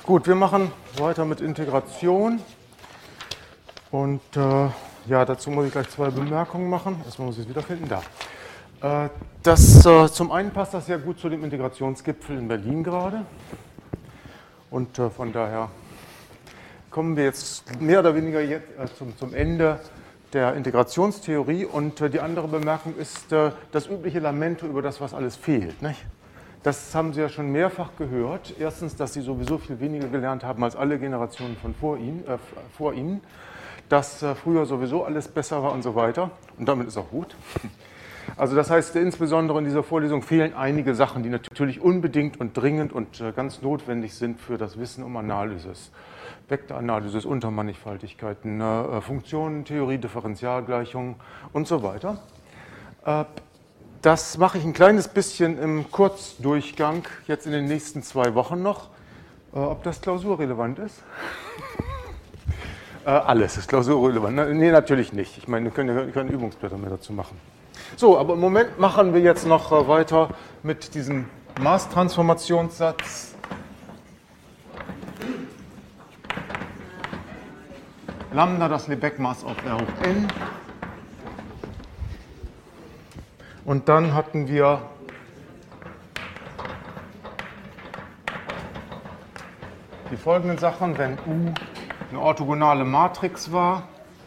Gut, wir machen weiter mit Integration. Und ja, dazu muss ich gleich zwei Bemerkungen machen. Erstmal muss ich es wiederfinden. Da. Zum einen passt das sehr gut zu dem Integrationsgipfel in Berlin gerade. Und von daher kommen wir jetzt mehr oder weniger jetzt, zum Ende der Integrationstheorie. Und die andere Bemerkung ist das übliche Lamento über das, was alles fehlt. Nicht? Das haben Sie ja schon mehrfach gehört. Erstens, dass Sie sowieso viel weniger gelernt haben als alle Generationen von vor Ihnen. Dass früher sowieso alles besser war und so weiter. Und damit ist auch gut. Also das heißt, insbesondere in dieser Vorlesung fehlen einige Sachen, die natürlich unbedingt und dringend und ganz notwendig sind für das Wissen um Analysis. Vektoranalysis, Untermannigfaltigkeiten, Funktionen, Theorie, Differentialgleichungen und so weiter. Das mache ich ein kleines bisschen im Kurzdurchgang jetzt in den nächsten 2 Wochen noch. Ob das klausurrelevant ist? Alles ist klausurrelevant. Nee, natürlich nicht. Ich meine, wir können keine Übungsblätter mehr dazu machen. So, aber im Moment machen wir jetzt noch weiter mit diesem Maßtransformationssatz. Lambda das Lebesgue-Maß auf R hoch n. Und dann hatten wir die folgenden Sachen, wenn U eine orthogonale Matrix war,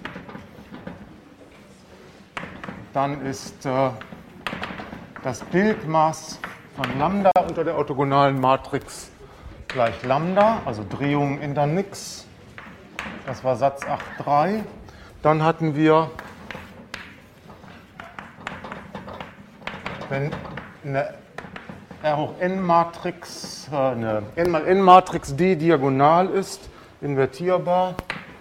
dann ist das Bildmaß von Lambda unter der orthogonalen Matrix gleich Lambda, also Drehungen ändern nichts. Das war Satz 8.3. Dann hatten wir, wenn eine R hoch n-Matrix, eine n mal n-Matrix D diagonal ist, invertierbar,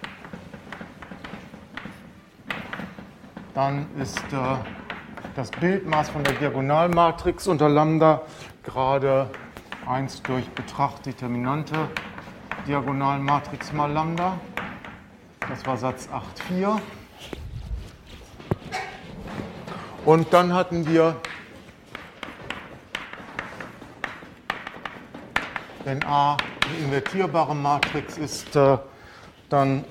dann ist das Bildmaß von der Diagonalmatrix unter Lambda gerade 1 durch Betracht Determinante Diagonalmatrix mal Lambda. Das war Satz 8.4. Und dann hatten wir, wenn A eine invertierbare Matrix ist, dann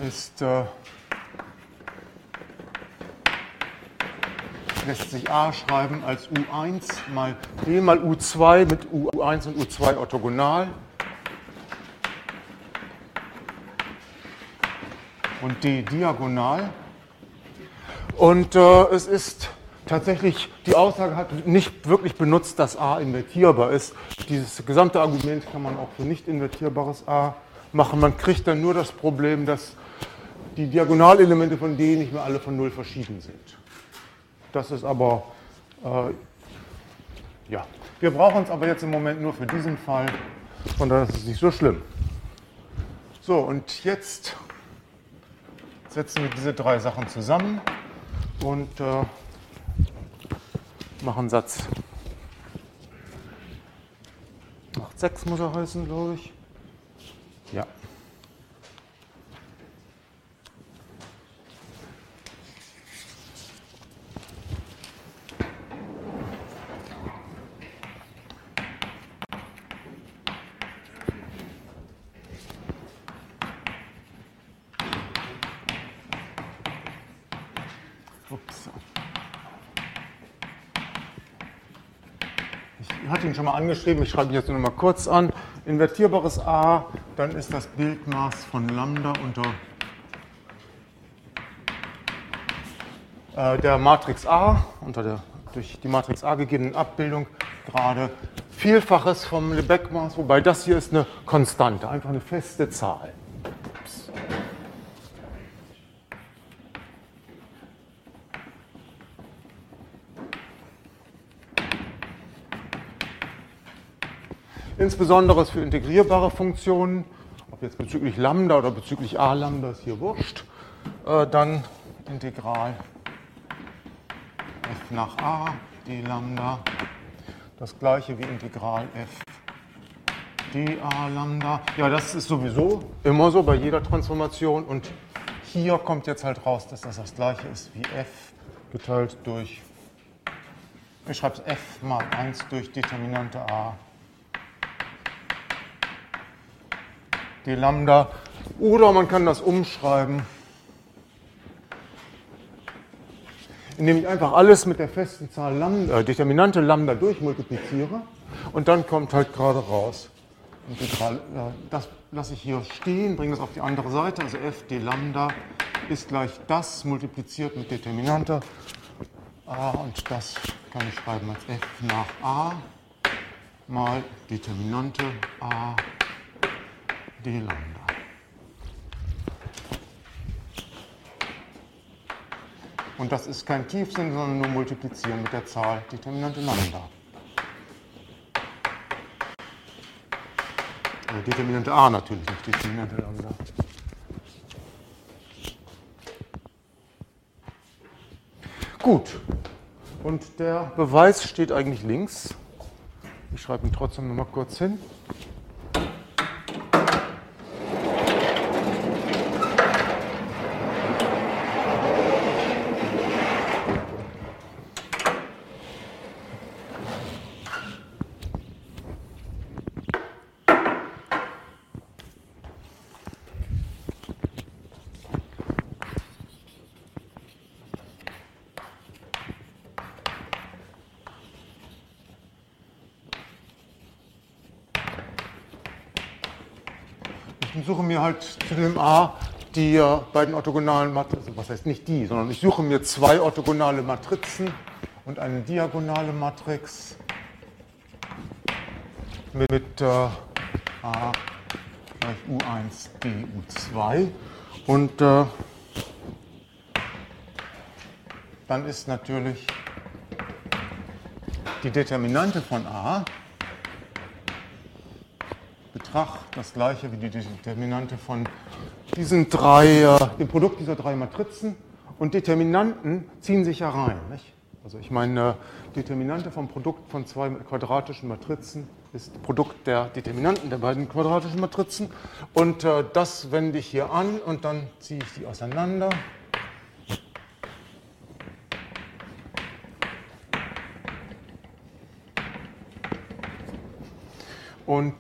lässt sich A schreiben als U1 mal D mal U2 mit U1 und U2 orthogonal. Und D diagonal. Und es ist tatsächlich, die Aussage hat nicht wirklich benutzt, dass A invertierbar ist. Dieses gesamte Argument kann man auch für nicht invertierbares A machen. Man kriegt dann nur das Problem, dass die Diagonalelemente von D nicht mehr alle von 0 verschieden sind. Das ist aber, ja, wir brauchen es aber jetzt im Moment nur für diesen Fall, von daher ist es nicht so schlimm. So, und jetzt setzen wir diese 3 Sachen zusammen und machen Satz 8.6 muss er heißen, glaube ich. Ja. Ups. Ich hatte ihn schon mal angeschrieben, ich schreibe ihn jetzt nur noch mal kurz an. Invertierbares A, dann ist das Bildmaß von Lambda unter der Matrix A, unter der durch die Matrix A gegebenen Abbildung, gerade Vielfaches vom Lebesgue-Maß, wobei das hier ist eine Konstante, einfach eine feste Zahl. Ups. Insbesondere für integrierbare Funktionen, ob jetzt bezüglich Lambda oder bezüglich A Lambda ist hier wurscht, dann Integral f nach a d Lambda, das gleiche wie Integral f dA Lambda. Ja, das ist sowieso immer so bei jeder Transformation und hier kommt jetzt halt raus, dass das gleiche ist wie f geteilt durch, ich schreibe es f mal 1 durch Determinante a d Lambda. Oder man kann das umschreiben, indem ich einfach alles mit der festen Zahl Lambda, Determinante Lambda durchmultipliziere und dann kommt halt gerade raus. Integral, das lasse ich hier stehen, bringe das auf die andere Seite, also f d Lambda ist gleich das multipliziert mit Determinante a und das kann ich schreiben als f nach a mal Determinante a d Lambda. Und das ist kein Tiefsinn, sondern nur multiplizieren mit der Zahl Determinante Lambda. Also Determinante a natürlich, nicht Determinante Lambda. Gut. Und der Beweis steht eigentlich links. Ich schreibe ihn trotzdem noch mal kurz hin. Ich suche mir halt zu dem A die beiden orthogonalen Matrizen, was heißt nicht die, sondern ich suche mir zwei orthogonale Matrizen und eine diagonale Matrix mit A gleich U1 d U2 und dann ist natürlich die Determinante von A Betracht das gleiche wie die Determinante von diesen dem Produkt dieser drei Matrizen. Und Determinanten ziehen sich ja rein. Nicht? Also ich meine, Determinante vom Produkt von zwei quadratischen Matrizen ist Produkt der Determinanten der beiden quadratischen Matrizen. Und das wende ich hier an und dann ziehe ich die auseinander. Und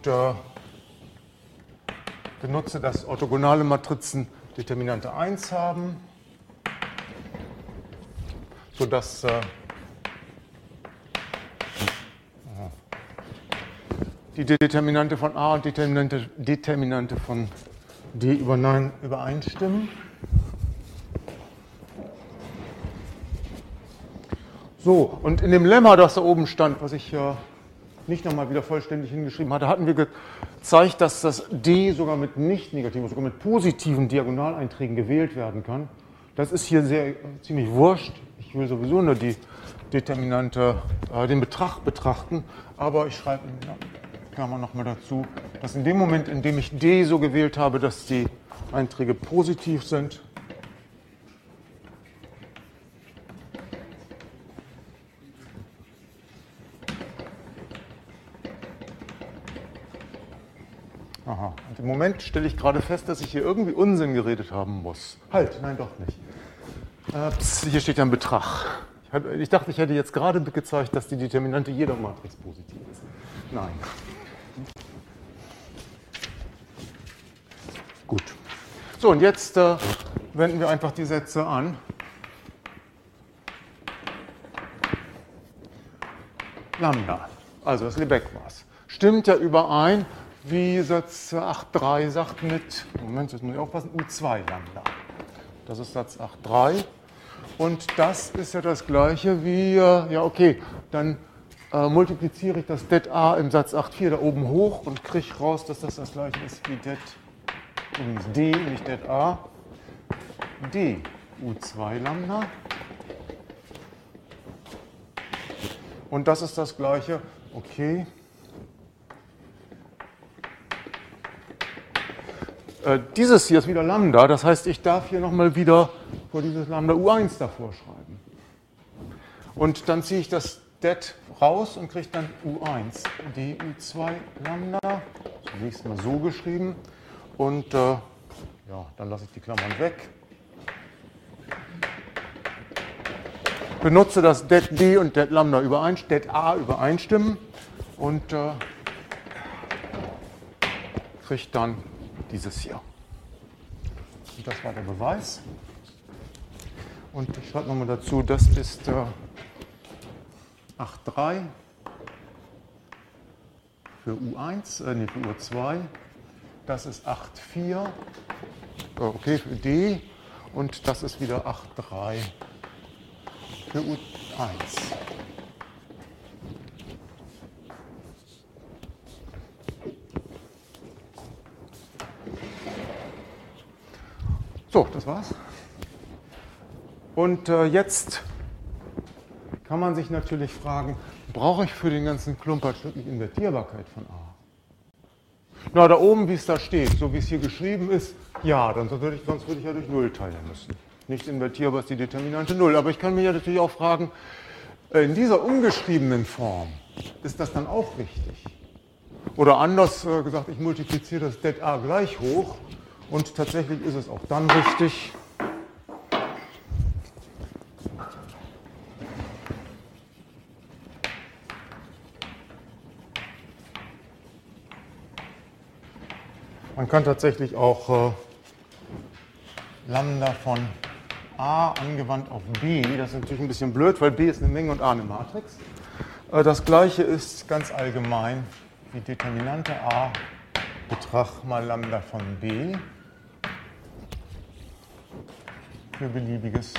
benutze, dass orthogonale Matrizen Determinante 1 haben, sodass die Determinante von A und Determinante von D übereinstimmen. So, und in dem Lemma, das da oben stand, was ich nicht nochmal wieder vollständig hingeschrieben hatte, hatten wir gezeigt, dass das D sogar mit nicht negativen, sogar mit positiven Diagonaleinträgen gewählt werden kann. Das ist hier ziemlich wurscht. Ich will sowieso nur die Determinante, den Betrag betrachten, aber ich schreibe in Klammer nochmal dazu, dass in dem Moment, in dem ich D so gewählt habe, dass die Einträge positiv sind, aha, und im Moment stelle ich gerade fest, dass ich hier irgendwie Unsinn geredet haben muss. Halt, nein, doch nicht. Hier steht ja ein Betrag. Ich dachte, ich hätte jetzt gerade gezeigt, dass die Determinante jeder Matrix positiv ist. Nein. Gut. So, und jetzt wenden wir einfach die Sätze an. Lambda, also das Lebesgue-Maß, stimmt ja überein, wie Satz 8.3 sagt mit, Moment, jetzt muss ich aufpassen, U2 Lambda. Das ist Satz 8.3. Und das ist ja das gleiche wie, ja okay, dann multipliziere ich das det A im Satz 8.4 da oben hoch und kriege raus, dass das gleiche ist wie det, übrigens D, nicht det A, D U2 Lambda. Und das ist das gleiche, okay. Dieses hier ist wieder Lambda, das heißt, ich darf hier nochmal wieder vor dieses Lambda U1 davor schreiben. Und dann ziehe ich das det raus und kriege dann U1 du2 Lambda, zunächst mal so geschrieben. Und ja, dann lasse ich die Klammern weg. Benutze das det D und det Lambda det A übereinstimmen und kriege dann dieses hier. Und das war der Beweis. Und ich schreibe nochmal dazu, das ist 8,3 für U1, für U2. Das ist 8,4, okay, für D. Und das ist wieder 8,3 für U1. So, das war's. Und jetzt kann man sich natürlich fragen, brauche ich für den ganzen Klumpatsch wirklich Invertierbarkeit von A? Na, da oben, wie es da steht, so wie es hier geschrieben ist, ja, sonst würde ich ja durch 0 teilen müssen. Nicht invertierbar ist die Determinante 0. Aber ich kann mich ja natürlich auch fragen, in dieser umgeschriebenen Form, ist das dann auch richtig? Oder anders gesagt, ich multipliziere das det A gleich hoch und tatsächlich ist es auch dann richtig. Man kann tatsächlich auch Lambda von A angewandt auf B, das ist natürlich ein bisschen blöd, weil B ist eine Menge und A eine Matrix. Das gleiche ist ganz allgemein die Determinante A Betrag mal Lambda von B für beliebiges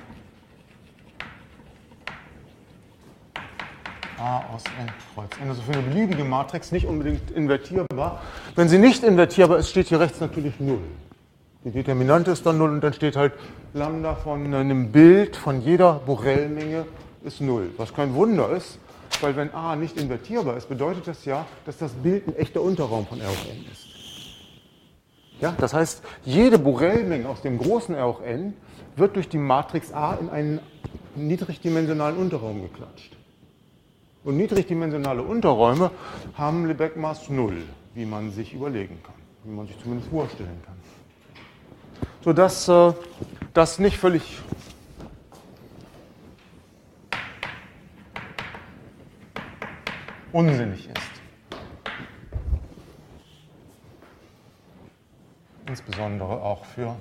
A aus n kreuz n. Also für eine beliebige Matrix nicht unbedingt invertierbar. Wenn sie nicht invertierbar ist, steht hier rechts natürlich 0. Die Determinante ist dann 0 und dann steht halt Lambda von einem Bild von jeder Borel-Menge ist 0. Was kein Wunder ist, weil wenn A nicht invertierbar ist, bedeutet das ja, dass das Bild ein echter Unterraum von R hoch n ist. Ja, das heißt, jede Borel-Menge aus dem großen R hoch n wird durch die Matrix A in einen niedrigdimensionalen Unterraum geklatscht. Und niedrigdimensionale Unterräume haben Lebesgue-Maß 0, wie man sich überlegen kann, wie man sich zumindest vorstellen kann. Sodass das nicht völlig unsinnig ist. Insbesondere auch für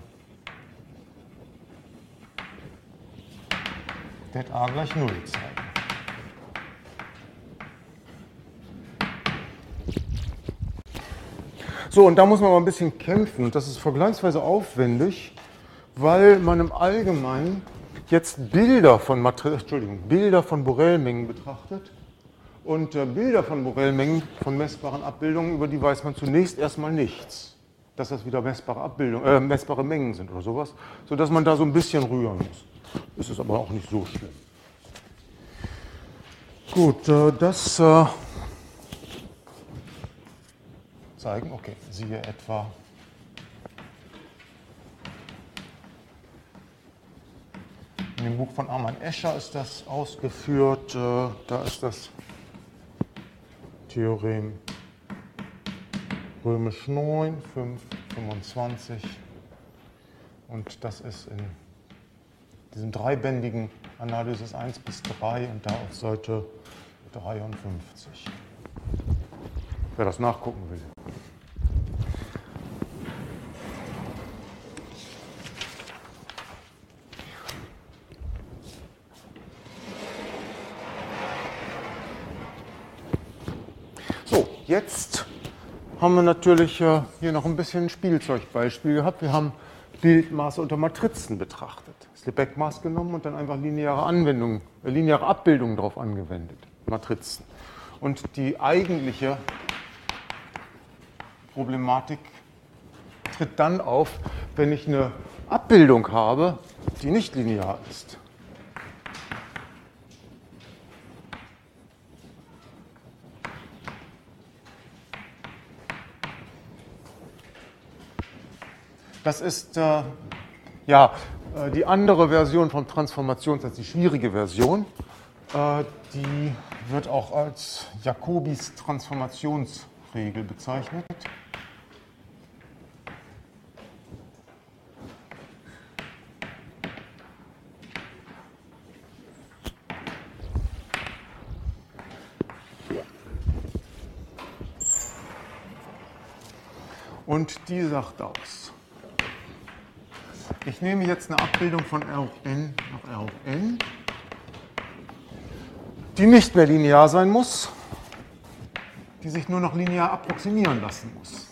det A gleich 0 zeigen. So, und da muss man mal ein bisschen kämpfen. Und das ist vergleichsweise aufwendig, weil man im Allgemeinen jetzt Bilder von Borel-Mengen betrachtet. Und Bilder von Borel-Mengen, von messbaren Abbildungen, über die weiß man zunächst erstmal nichts. Dass das wieder messbare Mengen sind oder sowas, sodass man da so ein bisschen rühren muss. Ist es aber auch nicht so schlimm. Gut, das zeigen, okay, siehe etwa in dem Buch von Armin Escher ist das ausgeführt, da ist das Theorem römisch 9, 5, 25 und das ist in diesem dreibändigen Analysis 1 bis 3 und da auf Seite 53. Wer das nachgucken will. So, jetzt haben wir natürlich hier noch ein bisschen ein Spielzeugbeispiel gehabt. Wir haben Bildmaße unter Matrizen betrachtet. Das Lebesgue-Maß genommen und dann einfach lineare Abbildungen darauf angewendet. Matrizen. Und die eigentliche Problematik tritt dann auf, wenn ich eine Abbildung habe, die nicht linear ist. Das ist die andere Version vom Transformationssatz, die schwierige Version. Die wird auch als Jacobis Transformationsregel bezeichnet. Und die sagt aus. Ich nehme jetzt eine Abbildung von R hoch n nach R hoch n, die nicht mehr linear sein muss, die sich nur noch linear approximieren lassen muss.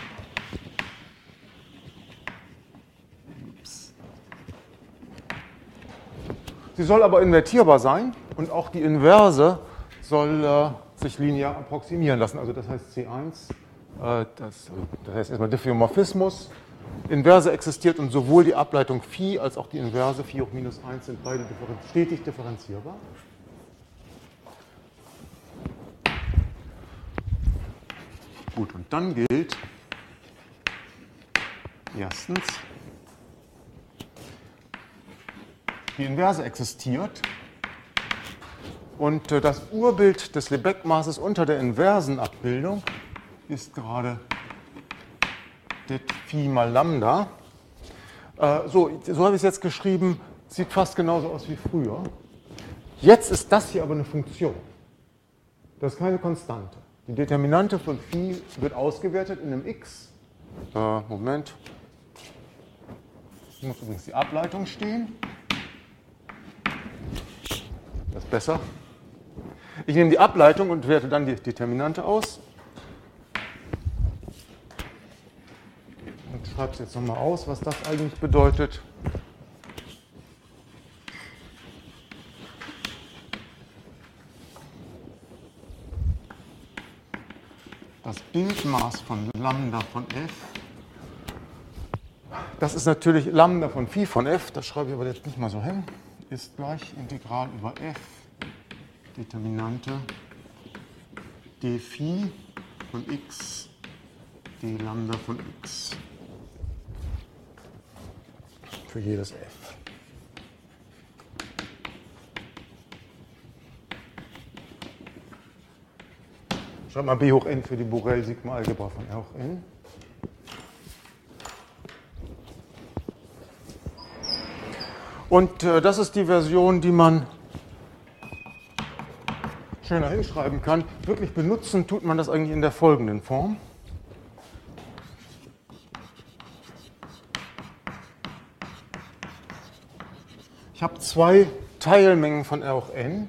Sie soll aber invertierbar sein und auch die Inverse soll sich linear approximieren lassen. Also das heißt C1, das heißt erstmal Diffeomorphismus. Inverse existiert und sowohl die Ableitung Phi als auch die Inverse Phi hoch minus 1 sind beide stetig differenzierbar. Gut, und dann gilt erstens, die Inverse existiert und das Urbild des Lebesgue-Maßes unter der inversen Abbildung ist gerade det Phi mal Lambda. So habe ich es jetzt geschrieben, sieht fast genauso aus wie früher. Jetzt ist das hier aber eine Funktion. Das ist keine Konstante. Die Determinante von Phi wird ausgewertet in einem x. Moment. Hier muss übrigens die Ableitung stehen. Das ist besser. Ich nehme die Ableitung und werte dann die Determinante aus. Und schreibe es jetzt nochmal aus, was das eigentlich bedeutet. Das Bildmaß von Lambda von f, das ist natürlich Lambda von Phi von f, das schreibe ich aber jetzt nicht mal so hin, ist gleich Integral über f, Determinante d Phi von x, d Lambda von x für jedes f. Schreib mal b hoch n für die Borel-Sigma-Algebra von R hoch n. Und das ist die Version, die man schöner hinschreiben kann. Wirklich benutzen tut man das eigentlich in der folgenden Form. Ich habe zwei Teilmengen von R hoch n,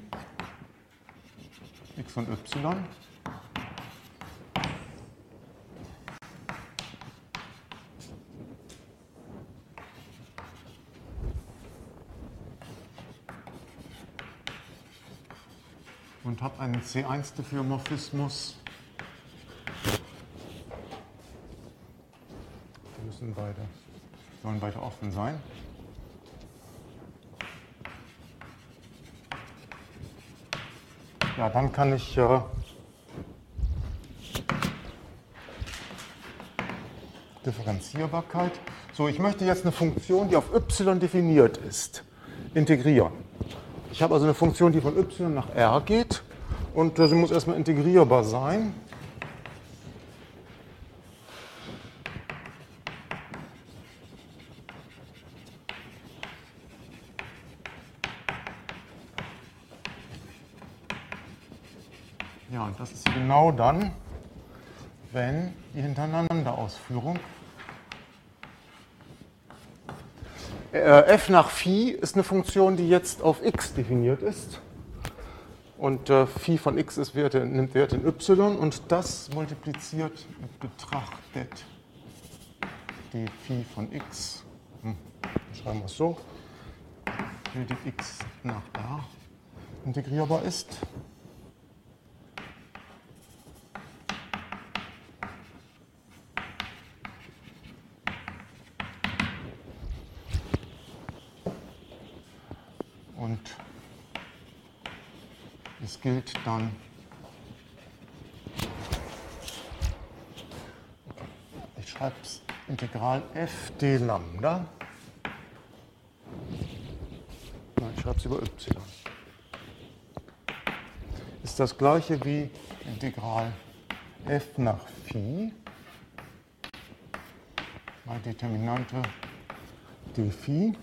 x und y. Und habe einen C1-Diffeomorphismus. Die sollen beide offen sein. Ja, dann kann ich Differenzierbarkeit. So, ich möchte jetzt eine Funktion, die auf y definiert ist, integrieren. Ich habe also eine Funktion, die von y nach r geht und sie muss erstmal integrierbar sein. Ja, und das ist genau dann, wenn die Hintereinanderausführung f nach Phi ist eine Funktion, die jetzt auf x definiert ist. Und Phi von x nimmt Werte in y und das multipliziert mit betrachtet die Phi von x. Schreiben wir es so, für die x nach r integrierbar ist. Und es gilt dann, ich schreibe es Integral f d Lambda. Nein, ich schreibe es über y. Ist das gleiche wie Integral f nach Phi mal Determinante d Phi.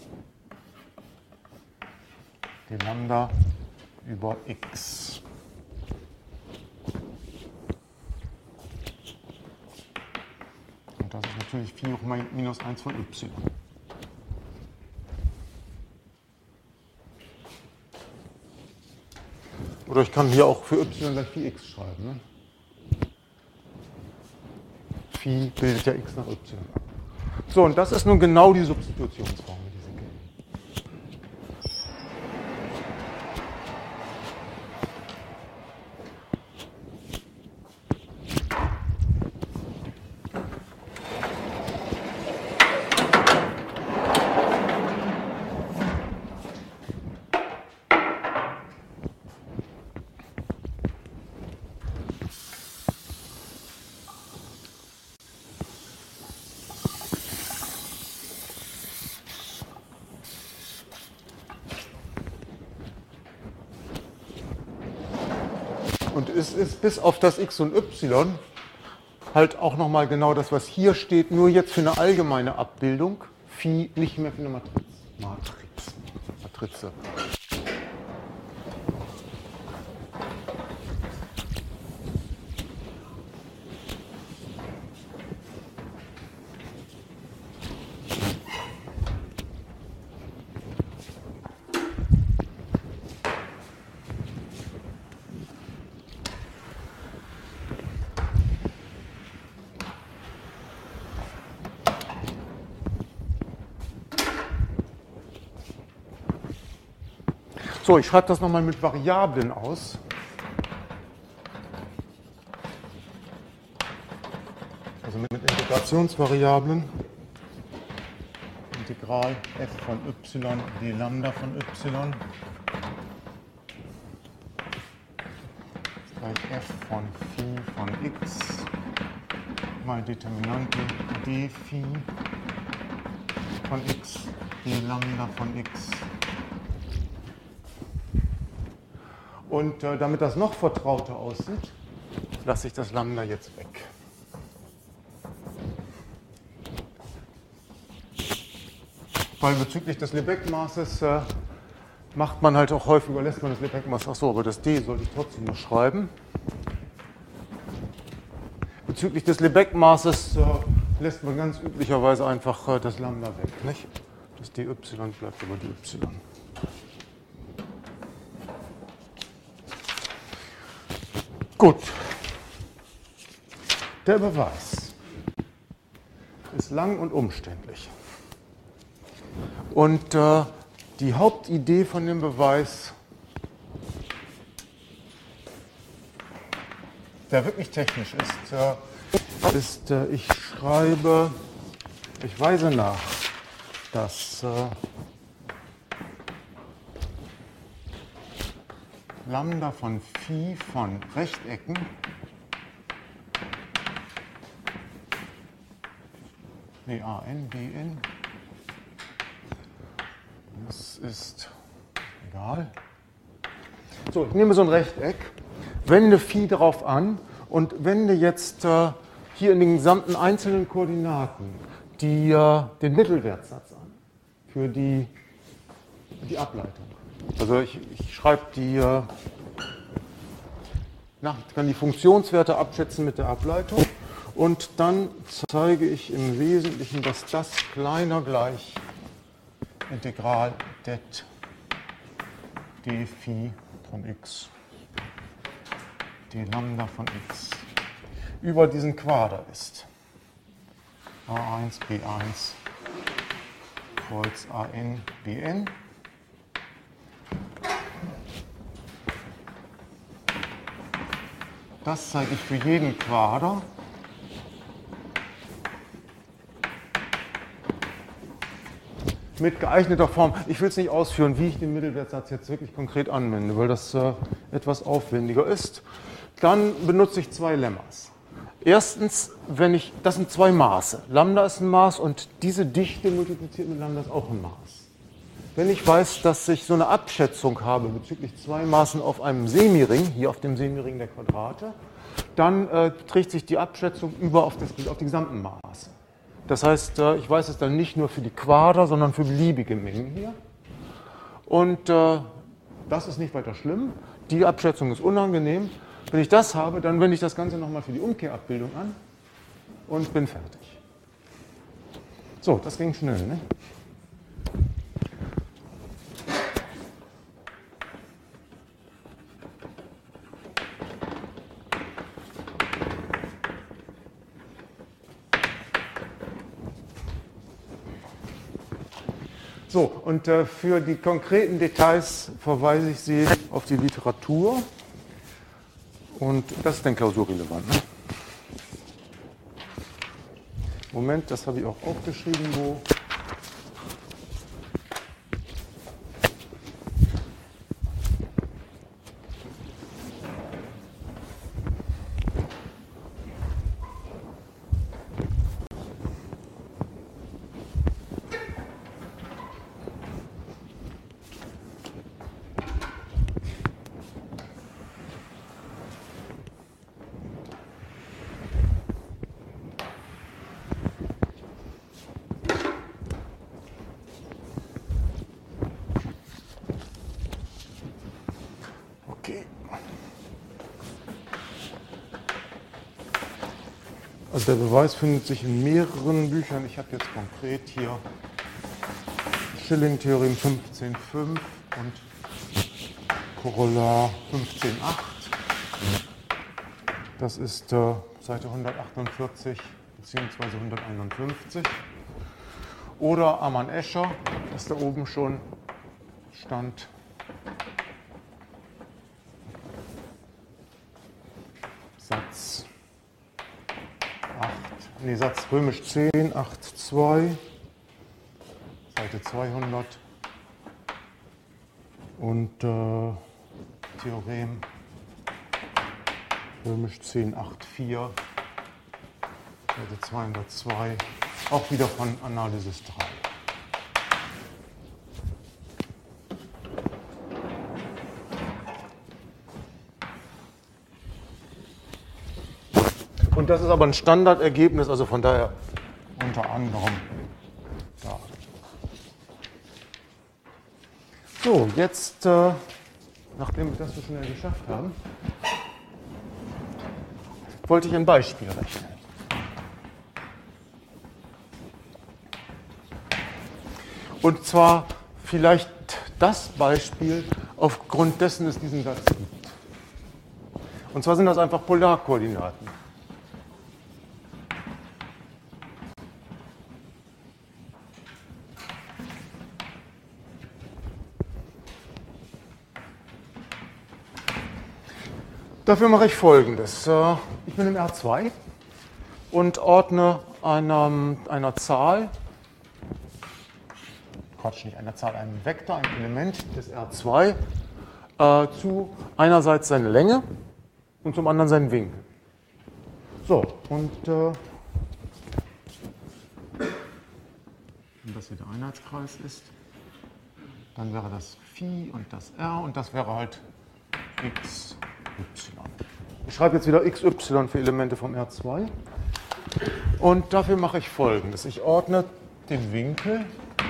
Die Lambda über x. natürlich Phi hoch minus 1 von y. Oder ich kann hier auch für y gleich Phi x schreiben. Ne? Phi bildet ja x nach y. So, und das ist nun genau die Substitutionsformel, die Sie kennen. Und es ist bis auf das x und y halt auch nochmal genau das, was hier steht, nur jetzt für eine allgemeine Abbildung, Phi nicht mehr für eine Matrize. So, ich schreibe das nochmal mit Variablen aus. Also mit Integrationsvariablen. Integral f von y d Lambda von y ist gleich f von Phi von x mal Determinante d Phi von x d Lambda von x. Und damit das noch vertrauter aussieht, lasse ich das Lambda jetzt weg. Weil bezüglich des Lebesgue-Maßes macht man halt auch häufig, überlässt man das Lebesgue-Maß. Achso, aber das D sollte ich trotzdem noch schreiben. Bezüglich des Lebesgue-Maßes lässt man ganz üblicherweise einfach das Lambda weg. Nicht? Das dy bleibt über dy. Gut, der Beweis ist lang und umständlich. Und die Hauptidee von dem Beweis, der wirklich technisch ist, ich weise nach, dass Lambda von Phi von Rechtecken an, bn, das ist egal. So, ich nehme so ein Rechteck, wende Phi darauf an und wende jetzt hier in den gesamten einzelnen Koordinaten den Mittelwertsatz an für die Ableitung. Also ich schreibe kann die Funktionswerte abschätzen mit der Ableitung und dann zeige ich im Wesentlichen, dass das kleiner gleich Integral det d Phi von x d Lambda von x über diesen Quader ist. A1, B1, Kreuz AN, BN. Das zeige ich für jeden Quader. Mit geeigneter Form. Ich will es nicht ausführen, wie ich den Mittelwertsatz jetzt wirklich konkret anwende, weil das etwas aufwendiger ist. Dann benutze ich zwei Lemmas. Erstens, das sind zwei Maße. Lambda ist ein Maß und diese Dichte multipliziert mit Lambda ist auch ein Maß. Wenn ich weiß, dass ich so eine Abschätzung habe bezüglich zwei Maßen auf einem Semiring, hier auf dem Semiring der Quadrate, dann trägt sich die Abschätzung über auf die gesamten Maße. Das heißt, ich weiß es dann nicht nur für die Quader, sondern für beliebige Mengen hier. Und das ist nicht weiter schlimm. Die Abschätzung ist unangenehm. Wenn ich das habe, dann wende ich das Ganze nochmal für die Umkehrabbildung an und bin fertig. So, das ging schnell, ne? So, und für die konkreten Details verweise ich Sie auf die Literatur. Und das ist dann klausurrelevant. Ne? Moment, das habe ich auch aufgeschrieben, wo. Okay. Also der Beweis findet sich in mehreren Büchern. Ich habe jetzt konkret hier Schilling-Theorem 15.5 und Korollar 15.8. Das ist Seite 148 bzw. 151. Oder Amann-Escher, das da oben schon stand. Satz 8, nee, Satz römisch 10, 8.2, Seite 200 und Theorem römisch 10, 8.4, Seite 202, auch wieder von Analysis 3. Und das ist aber ein Standardergebnis, also von daher unter anderem da. So, jetzt, nachdem wir das so schnell geschafft haben, wollte ich ein Beispiel rechnen. Und zwar vielleicht das Beispiel, aufgrund dessen es diesen Satz gibt. Und zwar sind das einfach Polarkoordinaten. Dafür mache ich Folgendes. Ich bin im R2 und ordne einer Zahl, einem Vektor, einem Element des R2 zu einerseits seine Länge und zum anderen seinen Winkel. So, und wenn das hier der Einheitskreis ist, dann wäre das Phi und das R und das wäre halt x. Ich schreibe jetzt wieder xy für Elemente vom R2 und dafür mache ich Folgendes. Ich ordne den Winkel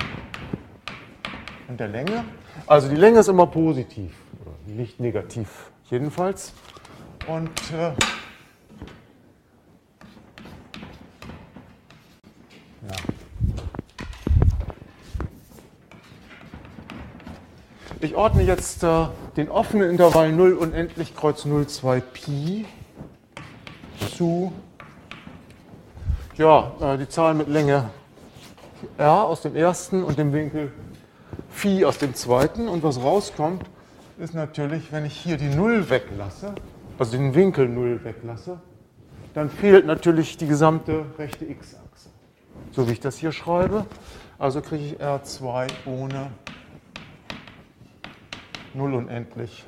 und der Länge. Also die Länge ist immer positiv, oder nicht negativ jedenfalls. Und ja. Ich ordne jetzt den offenen Intervall 0 unendlich kreuz 0, 2 Pi zu die Zahl mit Länge r aus dem ersten und dem Winkel Phi aus dem zweiten. Und was rauskommt, ist natürlich, wenn ich hier die 0 weglasse, also den Winkel 0 weglasse, dann fehlt natürlich die gesamte rechte x-Achse. So wie ich das hier schreibe. Also kriege ich R2 ohne 0 unendlich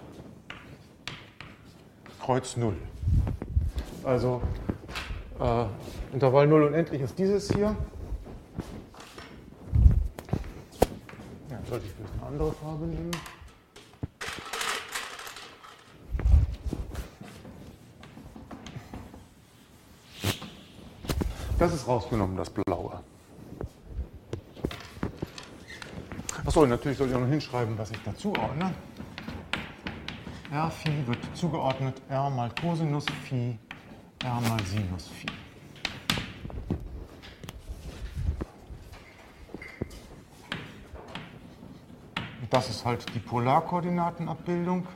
kreuz 0. Also Intervall 0 unendlich ist dieses hier. Ja, sollte ich vielleicht eine andere Farbe nehmen. Das ist rausgenommen, das Blaue. Achso, natürlich soll ich auch noch hinschreiben, was ich dazu ordne. R Phi wird zugeordnet R mal Cosinus Phi, R mal Sinus Phi. das ist halt die Polarkoordinatenabbildung.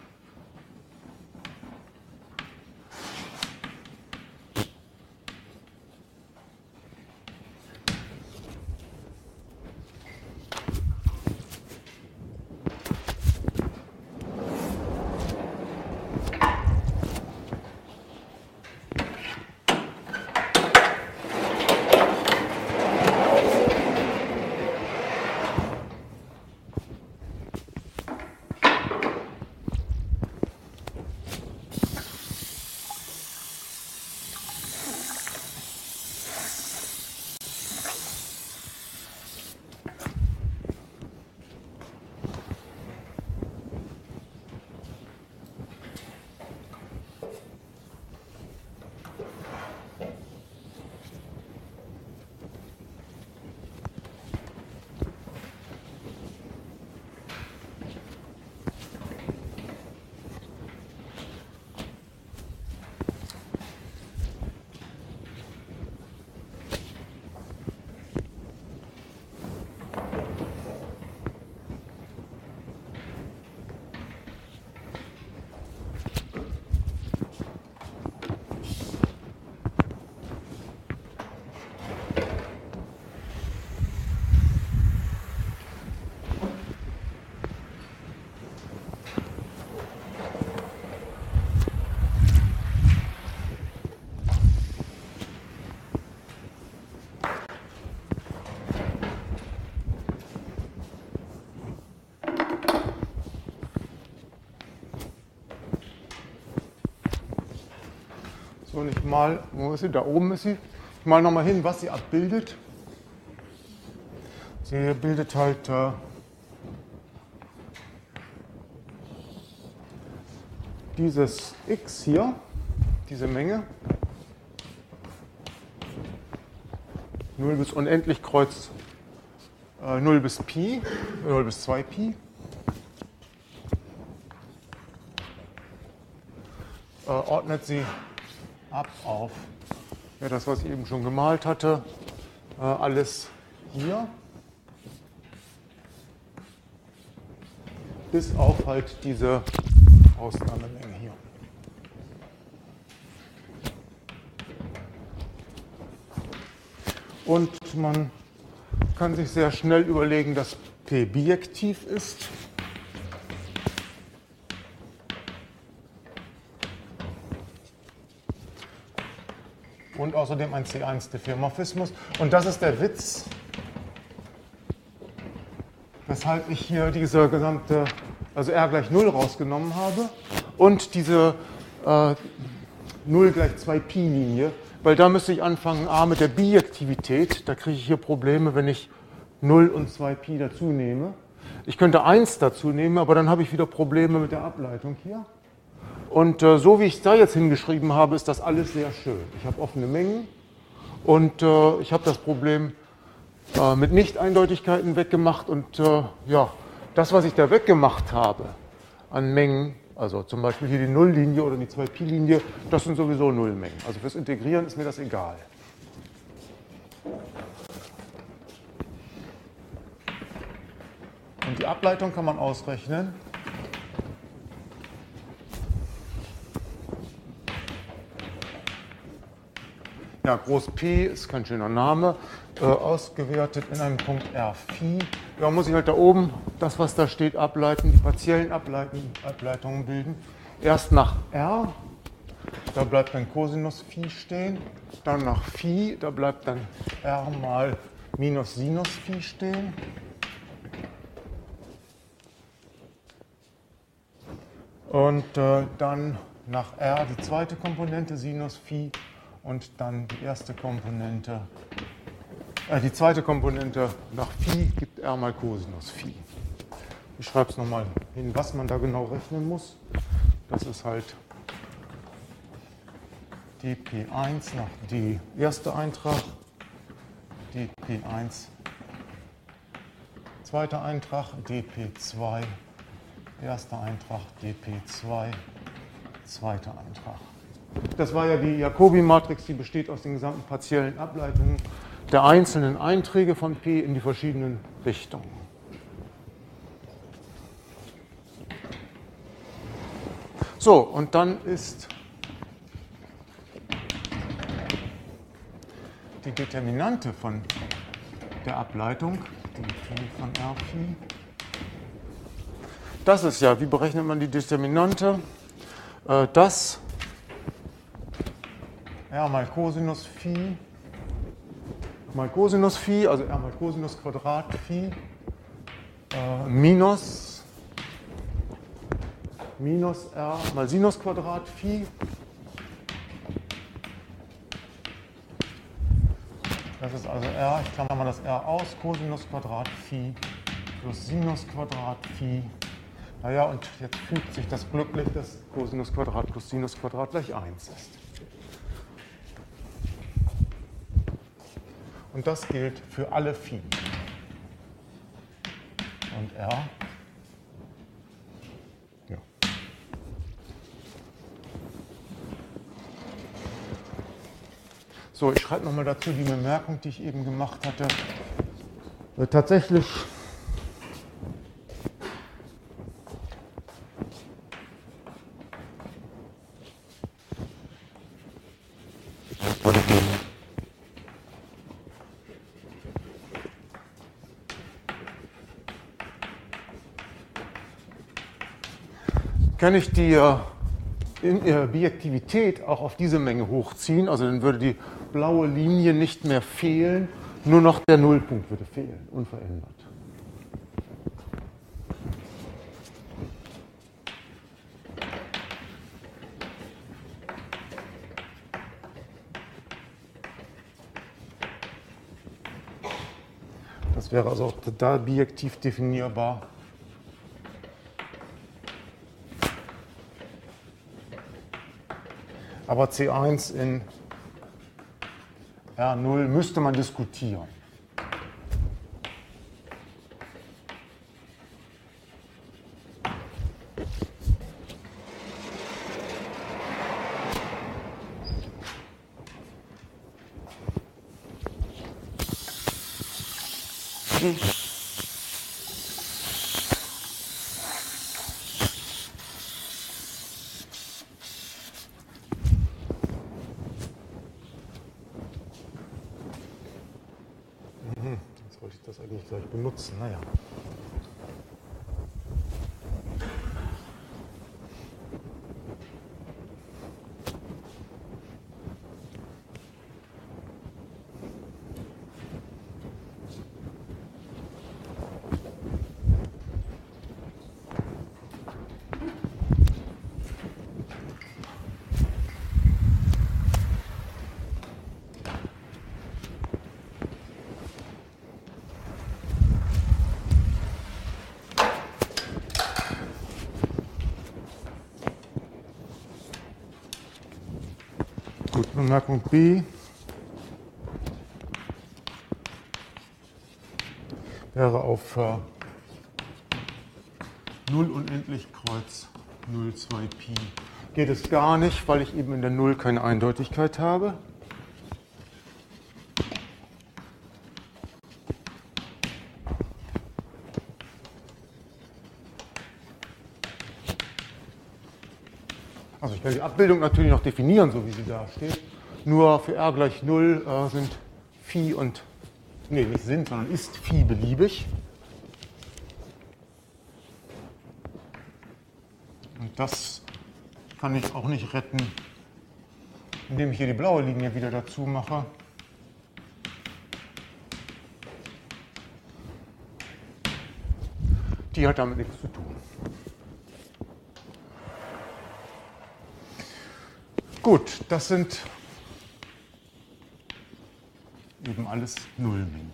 So, und ich mal, wo ist sie? Da oben ist sie. Ich mal nochmal hin, was sie abbildet. Sie bildet halt dieses x hier, diese Menge. 0 bis unendlich Kreuz 0 bis Pi, 0 bis 2 Pi. Ordnet sie ab auf ja, das, was ich eben schon gemalt hatte, alles hier, bis auf halt diese Ausnahmemenge hier. Und man kann sich sehr schnell überlegen, dass P bijektiv ist. Und außerdem ein C1-Diffeomorphismus. Und das ist der Witz, weshalb ich hier diese gesamte, also R gleich 0 rausgenommen habe und diese 0 gleich 2Pi-Linie, weil da müsste ich anfangen, A mit der Bijektivität, da kriege ich hier Probleme, wenn ich 0 und 2Pi dazu nehme. Ich könnte 1 dazu nehmen, aber dann habe ich wieder Probleme mit der Ableitung hier. Und so wie ich es da jetzt hingeschrieben habe, ist das alles sehr schön. Ich habe offene Mengen und ich habe das Problem mit Nicht-Eindeutigkeiten weggemacht. Und ja, das, was ich da weggemacht habe an Mengen, also zum Beispiel hier die Nulllinie oder die 2Pi-Linie, das sind sowieso Nullmengen. Also fürs Integrieren ist mir das egal. Und die Ableitung kann man ausrechnen. Ja, groß P ist kein schöner Name, ausgewertet in einem Punkt R Phi. Ja, muss ich halt da oben das, was da steht, ableiten, die partiellen Ableitungen bilden. Erst nach R, da bleibt dann Cosinus Phi stehen. Dann nach Phi, da bleibt dann R mal minus Sinus Phi stehen. Und dann nach R die zweite Komponente Sinus Phi. Und dann die erste Komponente, die zweite Komponente nach Phi gibt R mal Cosinus Phi. Ich schreibe es nochmal hin, was man da genau rechnen muss. Das ist halt dP1 nach die erste Eintrag, dP1 zweiter Eintrag, dP2 erster Eintrag, dP2 zweiter Eintrag. Das war ja die Jacobi-Matrix, die besteht aus den gesamten partiellen Ableitungen der einzelnen Einträge von P in die verschiedenen Richtungen. So, und dann ist die Determinante von der Ableitung, die Phi von R Phi. Das ist ja, wie berechnet man die Determinante? Das R mal Cosinus Phi mal Cosinus Phi, also R mal Cosinus Quadrat Phi, minus R mal Sinus Quadrat Phi. Das ist also R, ich klammer mal das R aus, Cosinus Quadrat Phi plus Sinus Quadrat Phi. Naja, und jetzt fügt sich das glücklich, dass Cosinus Quadrat plus Sinus Quadrat gleich 1 ist. Und das gilt für alle Phi. Und R. Ja. So, ich schreibe nochmal dazu die Bemerkung, die ich eben gemacht hatte. Tatsächlich kann ich die Bijektivität auch auf diese Menge hochziehen. Also dann würde die blaue Linie nicht mehr fehlen, nur noch der Nullpunkt würde fehlen, unverändert. Das wäre also auch da bijektiv definierbar. Aber C1 in R0 müsste man diskutieren. Jetzt wollte ich das eigentlich gleich benutzen. Naja. Gut, Bemerkung B. Wäre auf 0 unendlich Kreuz 0, 2 Pi. Geht es gar nicht, weil ich eben in der 0 keine Eindeutigkeit habe. Also ich kann die Abbildung natürlich noch definieren, so wie sie da steht. Nur für r gleich 0 sind Phi und, nee, nicht sind, sondern ist Phi beliebig. Und das kann ich auch nicht retten, indem ich hier die blaue Linie wieder dazu mache. Die hat damit nichts zu tun. Gut, das sind eben alles Nullmengen.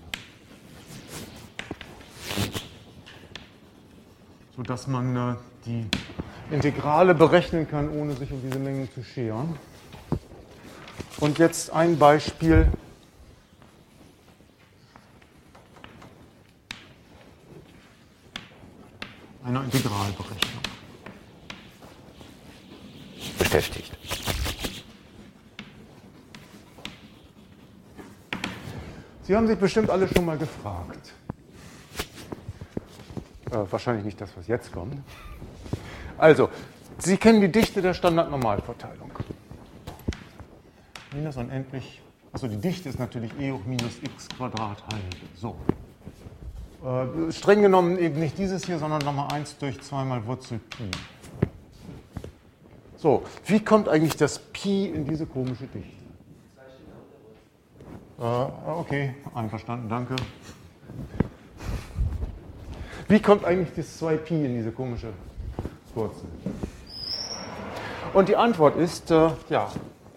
Sodass man die Integrale berechnen kann, ohne sich um diese Mengen zu scheren. Und jetzt ein Beispiel einer Integralberechnung. Beschäftigt. Sie haben sich bestimmt alle schon mal gefragt. Wahrscheinlich nicht das, was jetzt kommt. Also, Sie kennen die Dichte der Standardnormalverteilung. Minus unendlich, also die Dichte ist natürlich e hoch minus x Quadrat halbe. So. Streng genommen eben nicht dieses hier, sondern nochmal 1 durch 2 mal Wurzel Pi. So, wie kommt eigentlich das Pi in diese komische Dichte? Okay, einverstanden, danke. Wie kommt eigentlich das 2Pi in diese komische Wurzel? Und die Antwort ist, ja,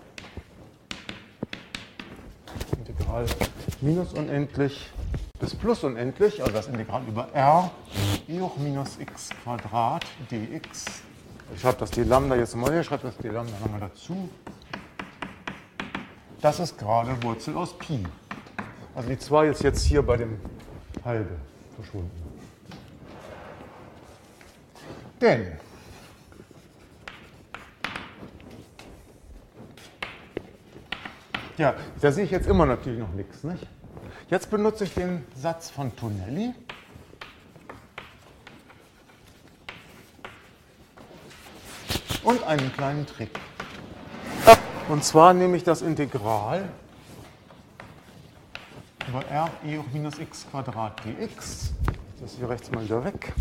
Integral minus unendlich bis plus unendlich, also das Integral über r, e hoch minus x Quadrat dx. Ich schreibe das d Lambda jetzt mal hier, ich schreibe das d Lambda nochmal dazu. Das ist gerade Wurzel aus Pi. Also die 2 ist jetzt hier bei dem halbe verschwunden. Denn ja, da sehe ich jetzt immer natürlich noch nichts, nicht? Jetzt benutze ich den Satz von Tonelli. Und einen kleinen Trick. Und zwar nehme ich das Integral über r e hoch minus x Quadrat dx. Das hier rechts mal wieder weg.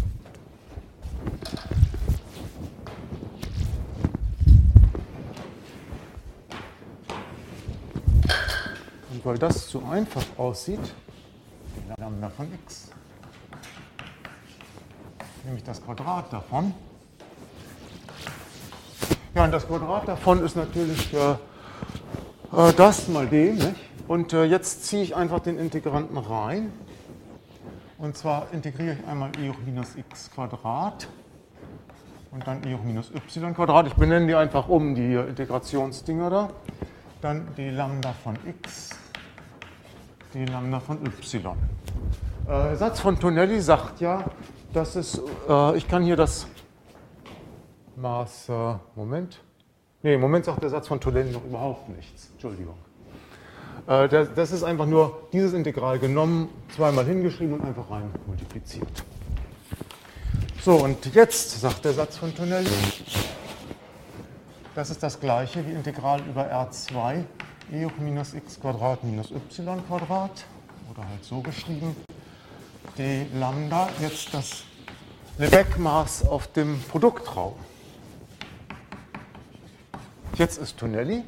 Und weil das zu einfach aussieht, Lambda von x, nehme ich das Quadrat davon. Ja, und das Quadrat davon ist natürlich das mal d, nicht? Und jetzt ziehe ich einfach den Integranten rein. Und zwar integriere ich einmal e hoch minus x Quadrat und dann e hoch minus y Quadrat. Ich benenne die einfach um, die Integrationsdinger da. Dann d Lambda von x, d Lambda von y. Satz von Tonelli sagt ja, dass es, ich kann hier das Maß, Moment sagt der Satz von Tonelli noch überhaupt nichts. Entschuldigung. Das ist einfach nur dieses Integral genommen, zweimal hingeschrieben und einfach rein multipliziert. So, und jetzt sagt der Satz von Tonelli, das ist das gleiche wie Integral über R2 e hoch minus x Quadrat minus y Quadrat, oder halt so geschrieben, d Lambda, jetzt das Lebesgue-Maß auf dem Produktraum. Jetzt ist Tonelli.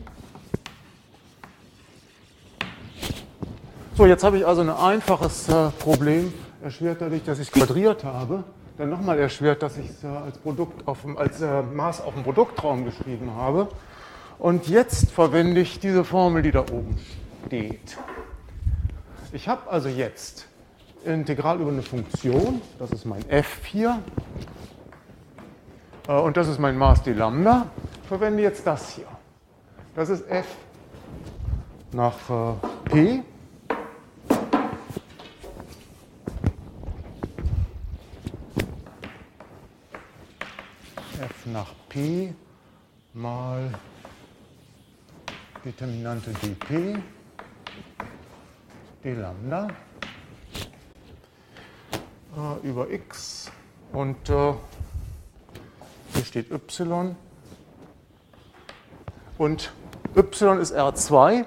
So, jetzt habe ich also ein einfaches Problem, erschwert dadurch, dass ich es quadriert habe. Dann nochmal erschwert, dass ich es als Maß auf dem Produktraum geschrieben habe. Und jetzt verwende ich diese Formel, die da oben steht. Ich habe also jetzt Integral über eine Funktion, das ist mein f hier, und das ist mein Maß d Lambda. Ich verwende jetzt das hier. Das ist f nach p. F nach p mal Determinante dp d Lambda über x und hier steht y und y ist R2.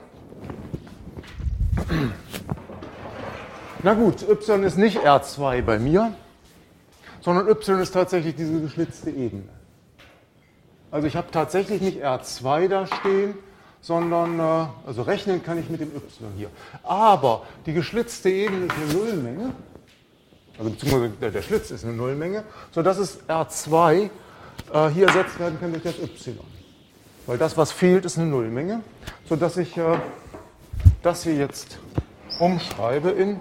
Na gut, y ist nicht R2 bei mir, sondern y ist tatsächlich diese geschlitzte Ebene. Also ich habe tatsächlich nicht R2 da stehen, sondern, also rechnen kann ich mit dem y hier. Aber die geschlitzte Ebene ist eine Nullmenge, also beziehungsweise der Schlitz ist eine Nullmenge, sodass es R2 hier ersetzt werden kann durch das y. Weil das, was fehlt, ist eine Nullmenge, sodass ich das hier jetzt umschreibe in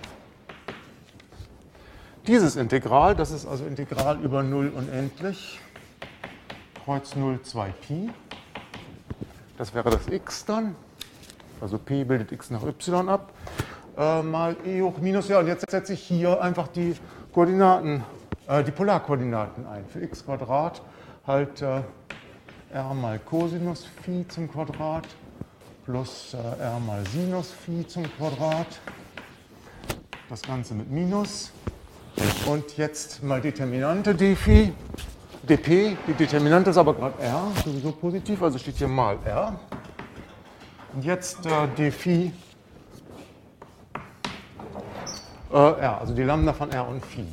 dieses Integral. Das ist also Integral über 0 unendlich, Kreuz 0, 2Pi. Das wäre das x dann, also p bildet x nach y ab, mal e hoch minus, ja, und jetzt setze ich hier einfach die Koordinaten, die Polarkoordinaten ein. Für x Quadrat halt r mal Cosinus Phi zum Quadrat plus r mal Sinus Phi zum Quadrat. Das Ganze mit Minus. Und jetzt mal Determinante d Phi. dp, die Determinante ist aber gerade r, sowieso positiv, also steht hier mal r. Und jetzt d Phi r, also die Lambda von r und Phi.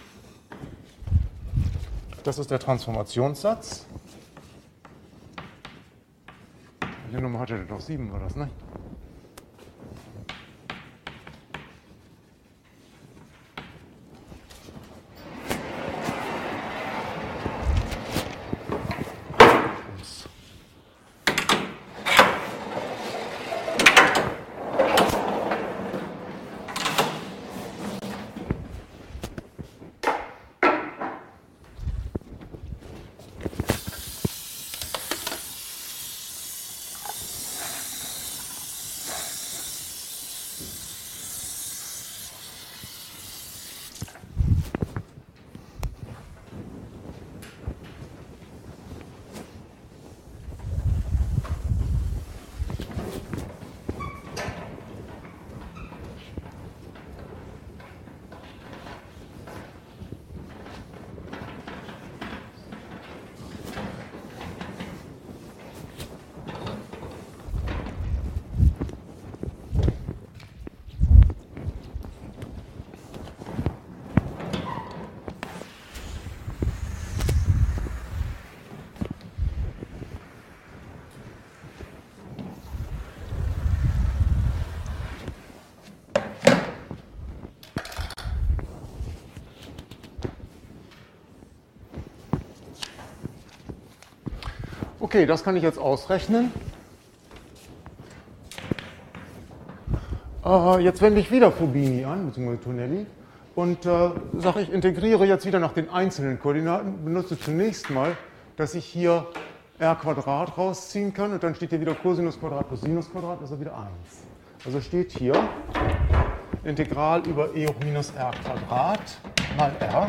Das ist der Transformationssatz. Welche Nummer hatte der doch? 7 war das, ne? Okay, das kann ich jetzt ausrechnen. Jetzt wende ich wieder Fubini an, bzw. Tonelli, und sage, ich integriere jetzt wieder nach den einzelnen Koordinaten, benutze zunächst mal, dass ich hier r² rausziehen kann, und dann steht hier wieder Cosinus Quadrat plus Sinus Quadrat, ist er wieder 1. Also steht hier Integral über e hoch minus r² mal r.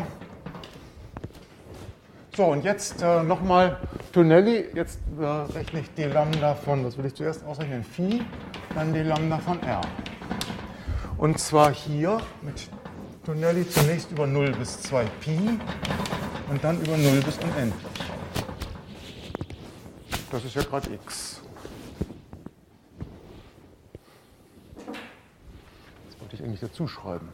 So, und jetzt nochmal Tonelli. Jetzt rechne ich die Lambda von, was will ich zuerst ausrechnen? Phi, dann die Lambda von r. Und zwar hier mit Tonelli zunächst über 0 bis 2 Pi und dann über 0 bis unendlich. Das ist ja gerade x. Das wollte ich eigentlich dazu schreiben.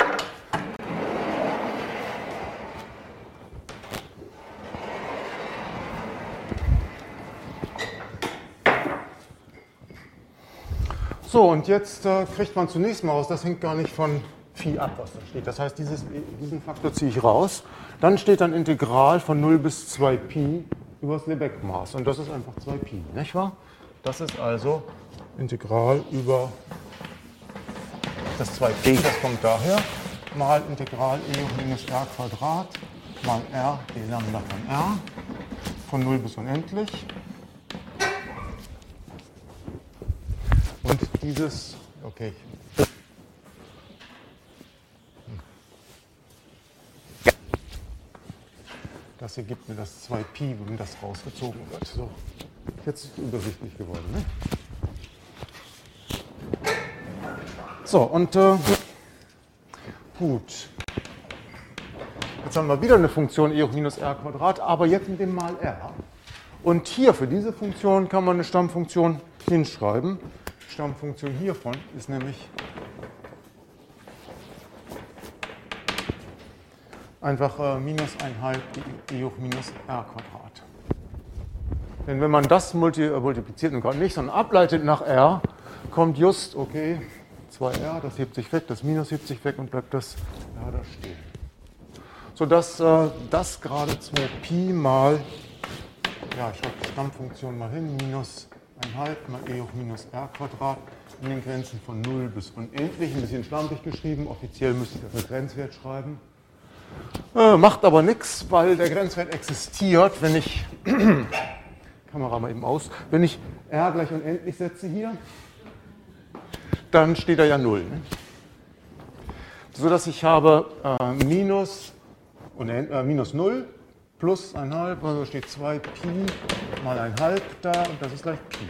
So, und jetzt kriegt man zunächst mal raus, das hängt gar nicht von Phi ab, was da steht. Das heißt, diesen Faktor ziehe ich raus. Dann steht dann Integral von 0 bis 2 Pi über das Lebesgue-Maß. Und das ist einfach 2 Pi, nicht wahr? Das ist also Integral über das 2P, das kommt daher, mal Integral e hoch minus r² mal r, die Lambda von r, von 0 bis unendlich. Und dieses, okay. Das hier gibt mir das 2Pi, wenn das rausgezogen wird. So, jetzt ist es übersichtlich geworden. Ne? So, und gut. Jetzt haben wir wieder eine Funktion e hoch minus r², aber jetzt mit dem mal r. Und hier für diese Funktion kann man eine Stammfunktion hinschreiben. Die Stammfunktion hiervon ist nämlich einfach minus 1/2 e hoch minus r². Denn wenn man das multipliziert und gerade nicht, sondern ableitet nach r, kommt just, okay, 2r, das hebt sich weg, das Minus hebt sich weg und bleibt das r da stehen. Sodass das gerade 2Pi mal, ja, ich schreibe die Stammfunktion mal hin, minus 1/2 mal e hoch minus r² in den Grenzen von 0 bis unendlich. Ein bisschen schlampig geschrieben, offiziell müsste ich das mit Grenzwert schreiben. Macht aber nichts, weil der Grenzwert existiert, wenn ich, Kamera mal eben aus, wenn ich r gleich unendlich setze hier, dann steht da ja 0. Ne? Sodass ich habe minus 0 plus 1/2, also steht 2 Pi mal 1/2 da und das ist gleich Pi.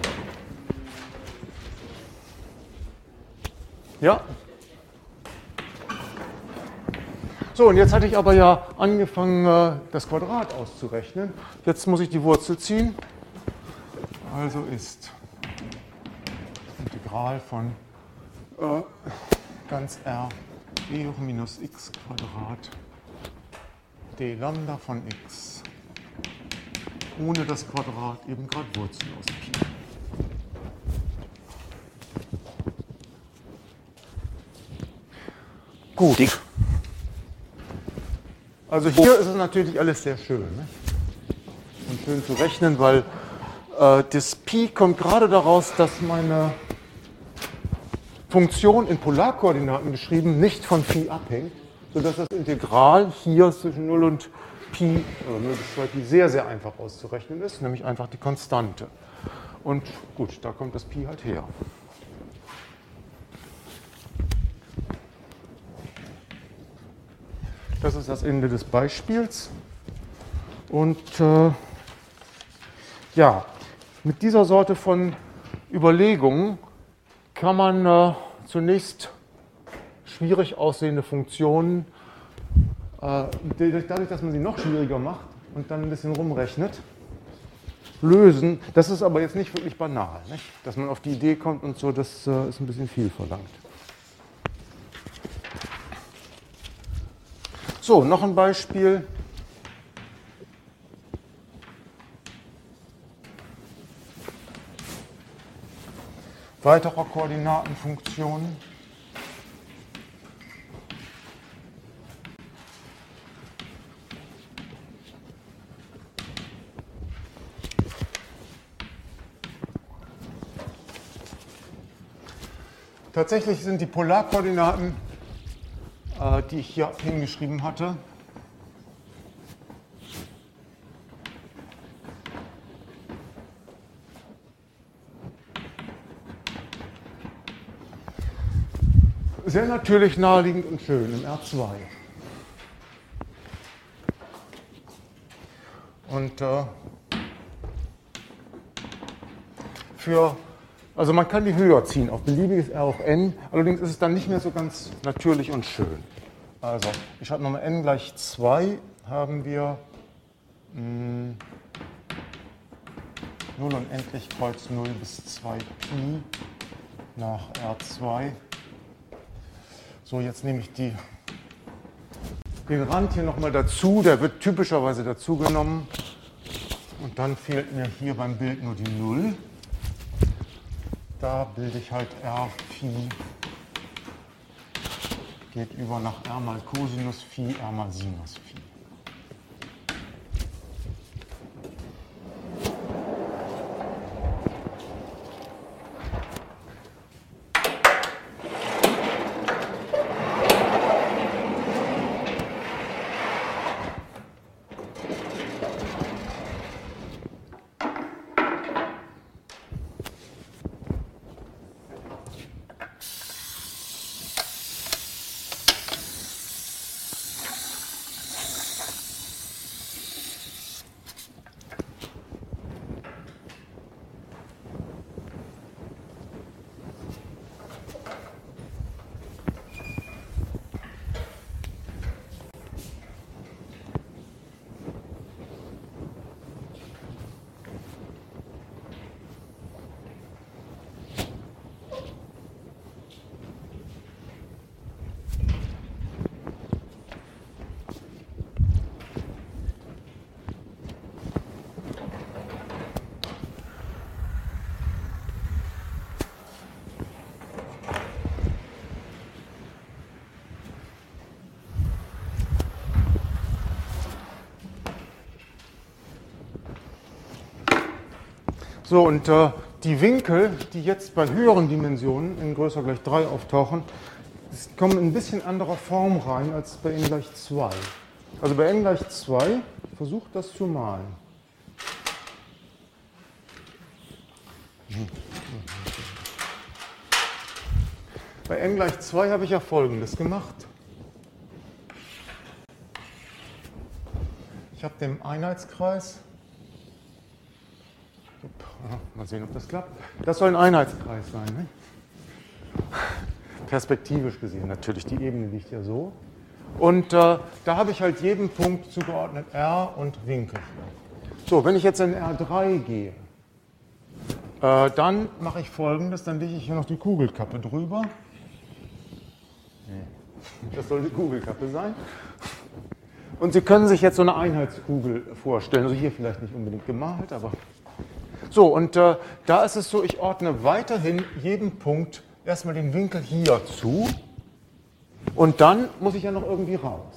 Ja? So, und jetzt hatte ich aber ja angefangen, das Quadrat auszurechnen. Jetzt muss ich die Wurzel ziehen. Also ist Integral von ganz r e hoch minus x Quadrat d Lambda von x ohne das Quadrat eben gerade Wurzel aus Pi. Gut. Also hier ist es natürlich alles sehr schön. Ne? Und schön zu rechnen, weil das Pi kommt gerade daraus, dass meine Funktion in Polarkoordinaten beschrieben nicht von Phi abhängt, sodass das Integral hier zwischen 0 und Pi, 0 bis 2 Pi, sehr, sehr einfach auszurechnen ist, nämlich einfach die Konstante. Und gut, da kommt das Pi halt her. Das ist das Ende des Beispiels. Und ja, mit dieser Sorte von Überlegungen kann man zunächst schwierig aussehende Funktionen, dadurch, dass man sie noch schwieriger macht und dann ein bisschen rumrechnet, lösen. Das ist aber jetzt nicht wirklich banal, nicht? Dass man auf die Idee kommt und so, das ist ein bisschen viel verlangt. So, noch ein Beispiel. Weitere Koordinatenfunktionen. Tatsächlich sind die Polarkoordinaten, die ich hier hingeschrieben hatte, sehr natürlich naheliegend und schön im R2. Und also man kann die höher ziehen, auf beliebiges R hoch n, allerdings ist es dann nicht mehr so ganz natürlich und schön. Also, ich schreibe nochmal n gleich 2, haben wir 0 unendlich Kreuz 0 bis 2 Pi nach R2. So, jetzt nehme ich den Rand hier nochmal dazu, der wird typischerweise dazu genommen. Und dann fehlt mir hier beim Bild nur die 0. Da bilde ich halt R Phi, geht über nach R mal Cosinus Phi, R mal Sinus Phi. So, und die Winkel, die jetzt bei höheren Dimensionen in größer gleich 3 auftauchen, kommen in ein bisschen anderer Form rein als bei n gleich 2. Also bei n gleich 2, versucht das zu malen. Bei n gleich 2 habe ich ja Folgendes gemacht. Ich habe den Einheitskreis. Mal sehen, ob das klappt. Das soll ein Einheitskreis sein. Ne? Perspektivisch gesehen natürlich, die Ebene liegt ja so. Und da habe ich halt jedem Punkt zugeordnet R und Winkel. So, wenn ich jetzt in R3 gehe, dann mache ich Folgendes, dann lege ich hier noch die Kugelkappe drüber. Das soll die Kugelkappe sein. Und Sie können sich jetzt so eine Einheitskugel vorstellen, also hier vielleicht nicht unbedingt gemalt, aber... So, und da ist es so, ich ordne weiterhin jedem Punkt erstmal den Winkel hier zu und dann muss ich ja noch irgendwie raus.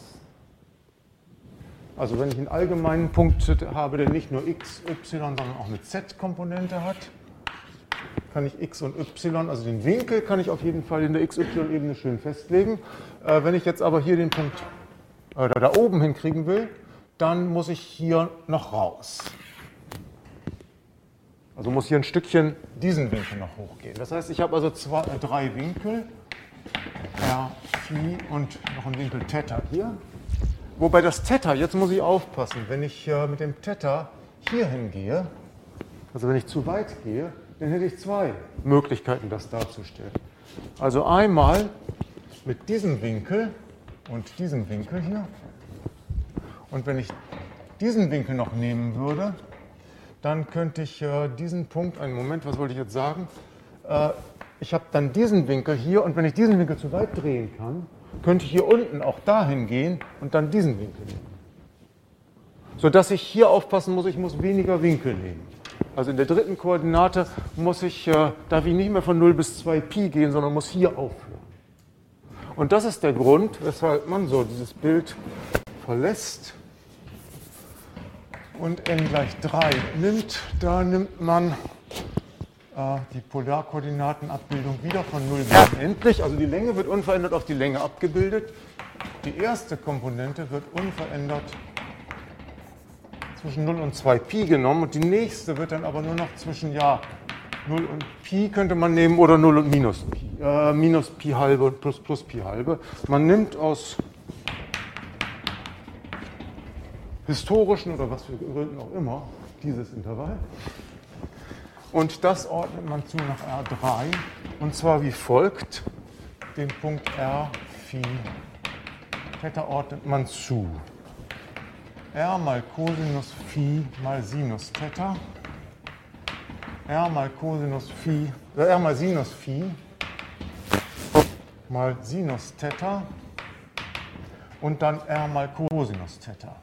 Also wenn ich einen allgemeinen Punkt habe, der nicht nur x, y, sondern auch eine z-Komponente hat, kann ich x und y, also den Winkel kann ich auf jeden Fall in der xy-Ebene schön festlegen. Wenn ich jetzt aber hier den Punkt da oben hinkriegen will, dann muss ich hier noch raus. Also muss hier ein Stückchen diesen Winkel noch hochgehen. Das heißt, ich habe also drei Winkel, R, Phi und noch einen Winkel Theta hier. Wobei das Theta, jetzt muss ich aufpassen, wenn ich mit dem Theta hier hingehe, also wenn ich zu weit gehe, dann hätte ich zwei Möglichkeiten, das darzustellen. Also einmal mit diesem Winkel und diesem Winkel hier. Und wenn ich diesen Winkel noch nehmen würde, dann könnte ich diesen Punkt, einen Moment, was wollte ich jetzt sagen? Ich habe dann diesen Winkel hier und wenn ich diesen Winkel zu weit drehen kann, könnte ich hier unten auch dahin gehen und dann diesen Winkel nehmen. Sodass ich hier aufpassen muss, ich muss weniger Winkel nehmen. Also in der dritten Koordinate darf ich nicht mehr von 0 bis 2 Pi gehen, sondern muss hier aufhören. Und das ist der Grund, weshalb man so dieses Bild verlässt und n gleich 3 nimmt. Da nimmt man die Polarkoordinatenabbildung wieder von 0 bis unendlich. Also die Länge wird unverändert auf die Länge abgebildet. Die erste Komponente wird unverändert zwischen 0 und 2 Pi genommen und die nächste wird dann aber nur noch zwischen 0 und Pi könnte man nehmen oder 0 und minus Pi. Minus Pi halbe und plus Pi halbe. Man nimmt aus historischen oder was für Gründen auch immer dieses Intervall. Und das ordnet man zu nach R3 und zwar wie folgt. Den Punkt R, Phi, Theta ordnet man zu. R mal Cosinus Phi mal Sinus Theta. R mal Sinus Phi mal Sinus Theta und dann R mal Cosinus Theta.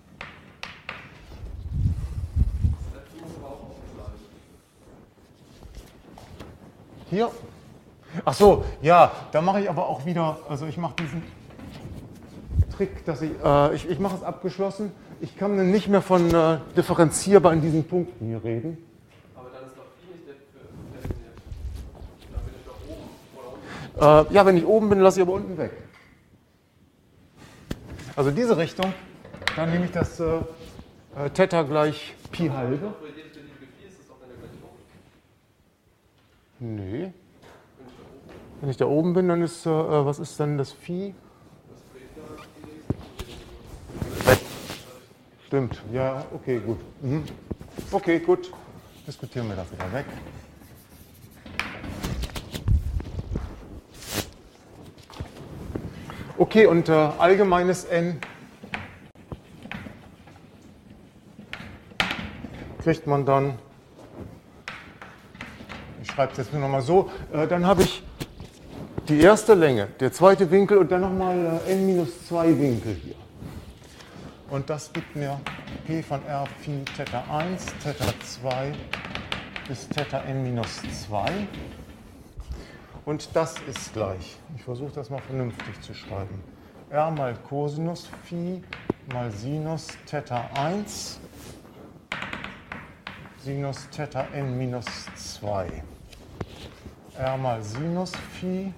Hier? Ach so, ja, da mache ich aber auch wieder, also ich mache diesen Trick, dass ich mache es abgeschlossen. Ich kann dann nicht mehr von differenzierbar in diesen Punkten hier reden. Aber dann ist doch Phi nicht definiert. Dann bin ich doch oben oder unten. Ja, wenn ich oben bin, lasse ich aber unten weg. Also diese Richtung, dann nehme ich das Theta gleich Pi halbe. Nee. Wenn ich da oben bin, dann ist, was ist dann das Phi? Stimmt, ja, okay, gut. Mhm. Okay, gut. Diskutieren wir das wieder weg. Okay, und allgemeines N kriegt man dann, ich schreibe es jetzt nur noch mal so, dann habe ich die erste Länge, der zweite Winkel und dann nochmal n-2 Winkel hier. Und das gibt mir P von R Phi Theta 1, Theta 2 bis Theta n-2. Und das ist gleich, ich versuche das mal vernünftig zu schreiben, R mal Cosinus Phi mal Sinus Theta 1 Sinus Theta n-2. R mal Sinus Phi.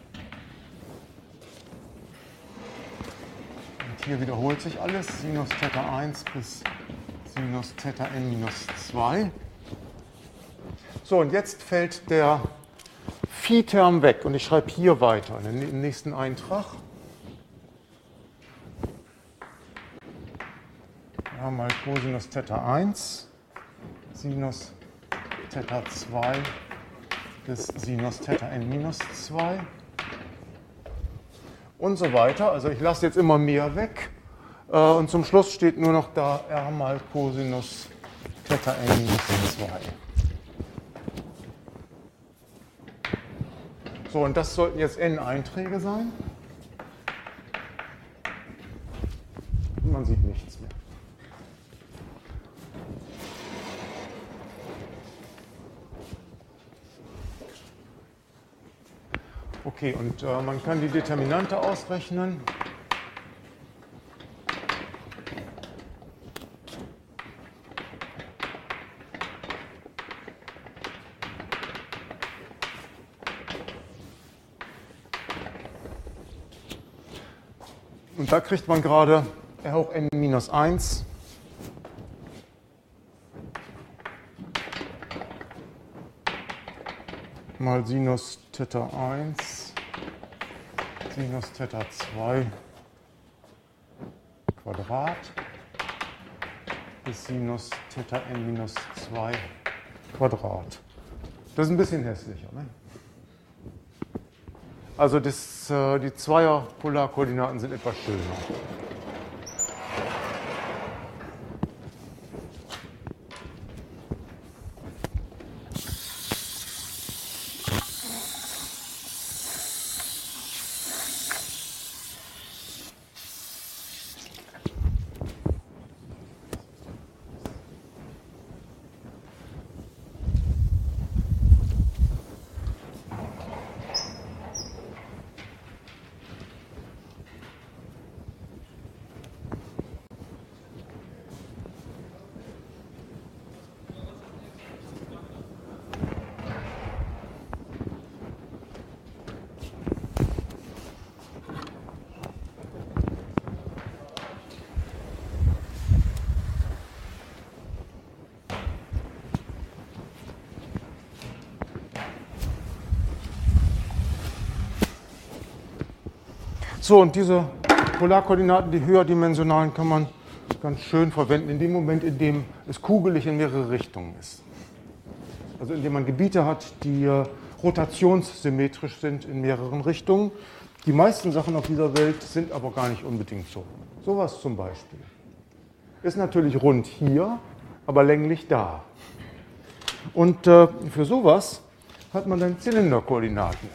Und hier wiederholt sich alles. Sinus Theta 1 bis Sinus Theta n-2. So, und jetzt fällt der Phi-Term weg. Und ich schreibe hier weiter, im nächsten Eintrag. R mal Cosinus Theta 1 Sinus Theta 2 bis Sinus Theta n-2. und so weiter. Also ich lasse jetzt immer mehr weg. Und zum Schluss steht nur noch da r mal Cosinus Theta n minus 2. So, und das sollten jetzt n Einträge sein. Und man sieht nichts mehr. Okay, und man kann die Determinante ausrechnen. Und da kriegt man gerade r hoch n minus 1 mal Sinus Theta 1 Sinus Theta 2 Quadrat bis Sinus Theta n minus 2 Quadrat. Das ist ein bisschen hässlicher, ne? Also die Zweier-Polarkoordinaten sind etwas schöner. So, und diese Polarkoordinaten, die höherdimensionalen, kann man ganz schön verwenden in dem Moment, in dem es kugelig in mehrere Richtungen ist. Also indem man Gebiete hat, die rotationssymmetrisch sind in mehreren Richtungen. Die meisten Sachen auf dieser Welt sind aber gar nicht unbedingt so. Sowas zum Beispiel. Ist natürlich rund hier, aber länglich da. Und für sowas hat man dann Zylinderkoordinaten.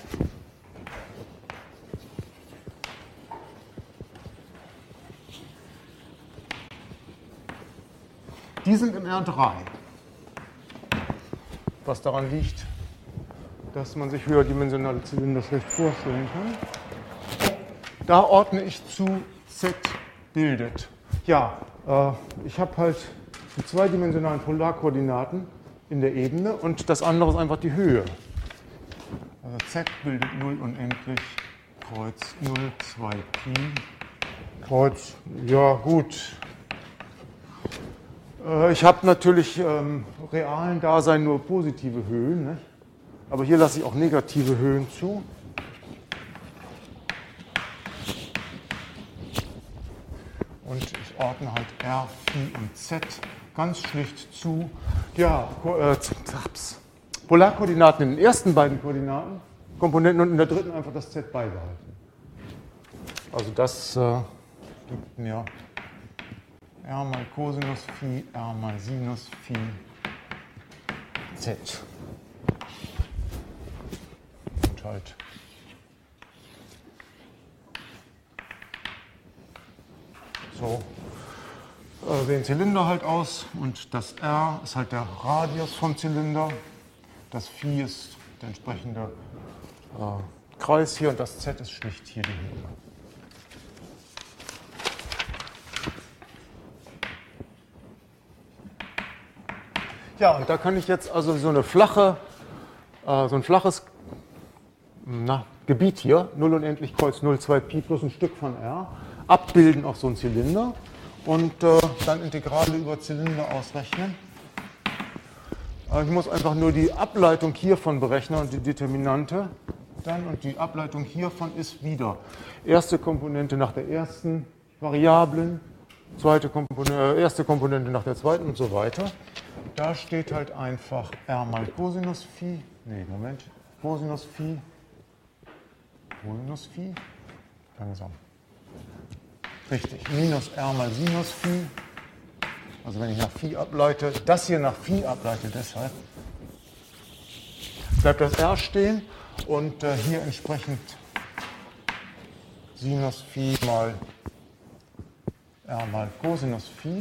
Die sind im R3, was daran liegt, dass man sich höherdimensionale Zylinder schlecht vorstellen kann. Da ordne ich zu Z bildet. Ja, ich habe halt die zweidimensionalen Polarkoordinaten in der Ebene und das andere ist einfach die Höhe. Also Z bildet 0 unendlich, Kreuz 0, 2 Pi, Kreuz, ja gut. Ich habe natürlich realen Dasein nur positive Höhen, ne? Aber hier lasse ich auch negative Höhen zu. Und ich ordne halt R, Phi und Z ganz schlicht zu. Ja, Polarkoordinaten in den ersten beiden Komponenten und in der dritten einfach das Z beibehalten. Also das gibt mir R mal Cosinus Phi, R mal Sinus Phi, Z. Und halt so sehen Zylinder halt aus und das R ist halt der Radius vom Zylinder, das Phi ist der entsprechende Kreis hier und das Z ist schlicht hier die Höhe. Ja, und da kann ich jetzt also so ein flaches Gebiet hier, 0 unendlich Kreuz 0, 2 Pi plus ein Stück von R, abbilden auf so einen Zylinder und dann Integrale über Zylinder ausrechnen. Ich muss einfach nur die Ableitung hiervon berechnen und die Determinante dann und die Ableitung hiervon ist wieder erste Komponente nach der ersten Variablen, erste Komponente nach der zweiten und so weiter. Da steht halt einfach R mal Cosinus Phi, Cosinus Phi, Langsam. Richtig, minus r mal Sinus Phi. Also wenn ich nach Phi ableite, das hier nach Phi ableite, deshalb bleibt das r stehen und hier entsprechend Sinus Phi mal r mal Cosinus Phi.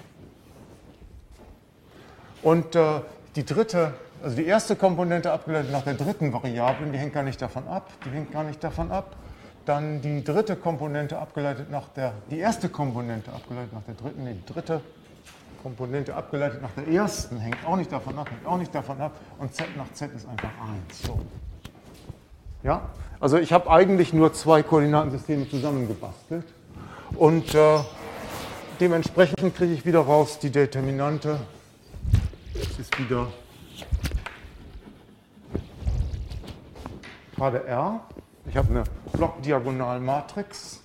Und die dritte, also die erste Komponente abgeleitet nach der dritten Variablen, die hängt gar nicht davon ab, Dann die dritte Komponente abgeleitet nach der, die erste Komponente abgeleitet nach der dritten, nee, die dritte Komponente abgeleitet nach der ersten, hängt auch nicht davon ab, und z nach z ist einfach 1. So. Ja? Also ich habe eigentlich nur zwei Koordinatensysteme zusammengebastelt und dementsprechend kriege ich wieder raus, die Determinante ist wieder gerade R. Ich habe eine Blockdiagonalmatrix.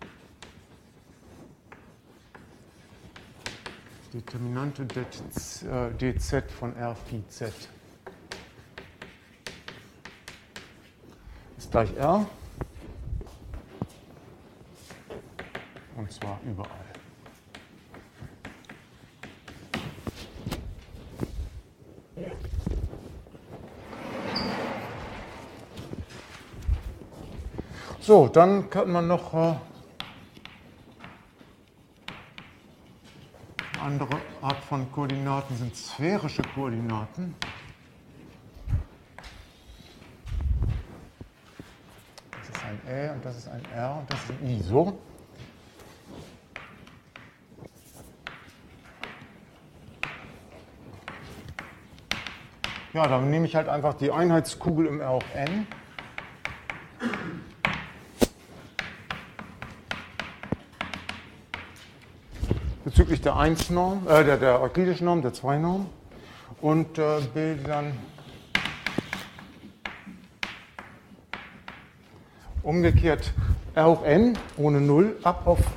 Determinante dz von R Phi z ist gleich R. Und zwar überall. So, dann kann man noch eine andere Art von Koordinaten, sind sphärische Koordinaten. Das ist ein Ä und das ist ein R und das ist ein I. So. Ja, dann nehme ich halt einfach die Einheitskugel im R auf N. Bezüglich der 1-Norm, der euklidischen Norm, der 2-Norm und bilde dann umgekehrt R hoch n ohne 0 ab auf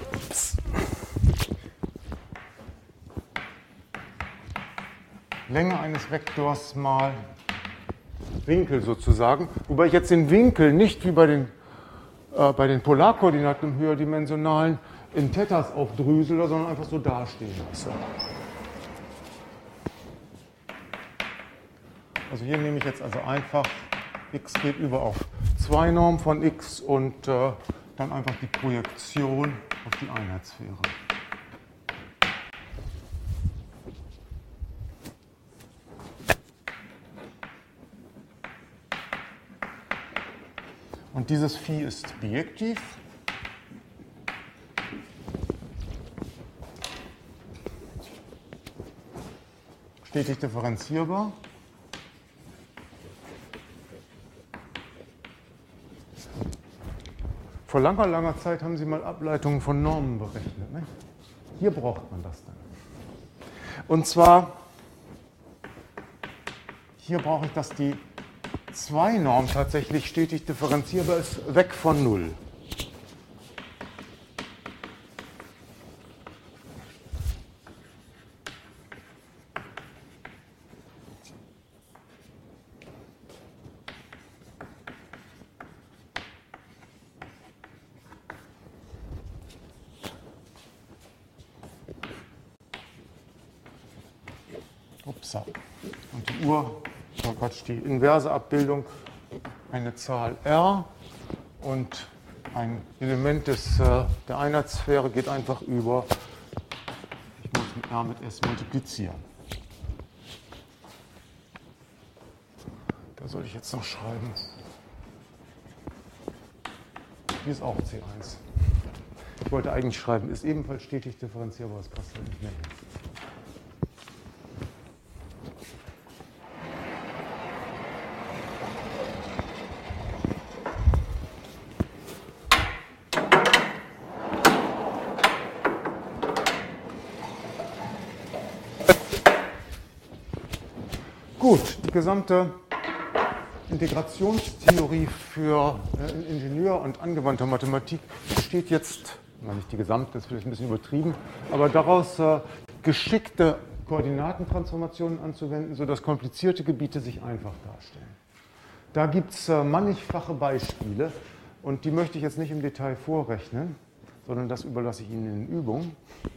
Länge eines Vektors mal Winkel sozusagen, wobei ich jetzt den Winkel nicht wie bei den Polarkoordinaten im höherdimensionalen in Thetas aufdrüsele, sondern einfach so dastehen lasse. Also hier nehme ich jetzt also einfach, x geht über auf 2 Norm von x und dann einfach die Projektion auf die Einheitssphäre. Und dieses Phi ist bijektiv. Stetig differenzierbar. Vor langer, langer Zeit haben Sie mal Ableitungen von Normen berechnet. Ne? Hier braucht man das dann. Und zwar, hier brauche ich, dass die 2-Norm tatsächlich stetig differenzierbar ist, weg von 0. Upsa. Und die die inverse Abbildung, eine Zahl r und ein Element der Einheitssphäre geht einfach über, ich muss mit r mit s multiplizieren. Da soll ich jetzt noch schreiben. Hier ist auch C1. Ich wollte eigentlich schreiben, ist ebenfalls stetig differenzierbar, das passt halt nicht mehr hin. Gut, die gesamte Integrationstheorie für Ingenieur- und angewandte Mathematik besteht jetzt, nicht die gesamte, das ist vielleicht ein bisschen übertrieben, aber daraus geschickte Koordinatentransformationen anzuwenden, sodass komplizierte Gebiete sich einfach darstellen. Da gibt es mannigfache Beispiele. Und die möchte ich jetzt nicht im Detail vorrechnen, sondern das überlasse ich Ihnen in den Übungen.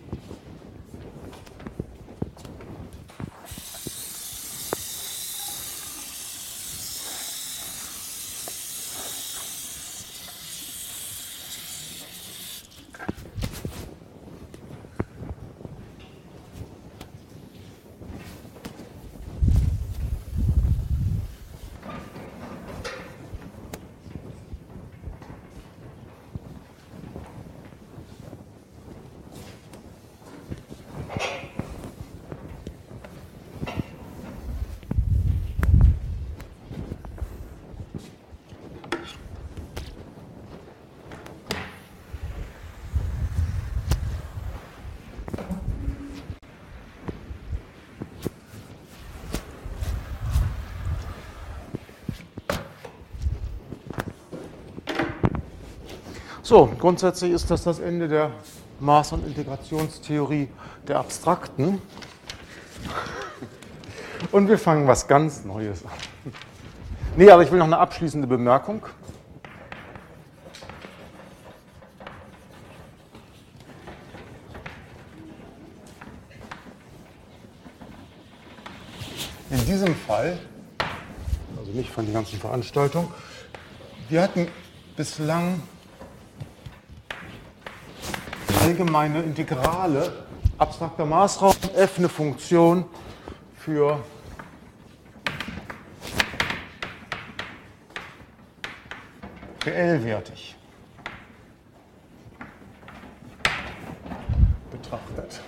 So, grundsätzlich ist das Ende der Maß- und Integrationstheorie der Abstrakten. Und wir fangen was ganz Neues an. Nee, aber ich will noch eine abschließende Bemerkung. In diesem Fall, also nicht von der ganzen Veranstaltung, wir hatten bislang allgemeine Integrale, abstrakter Maßraum, f eine Funktion für reellwertig betrachtet.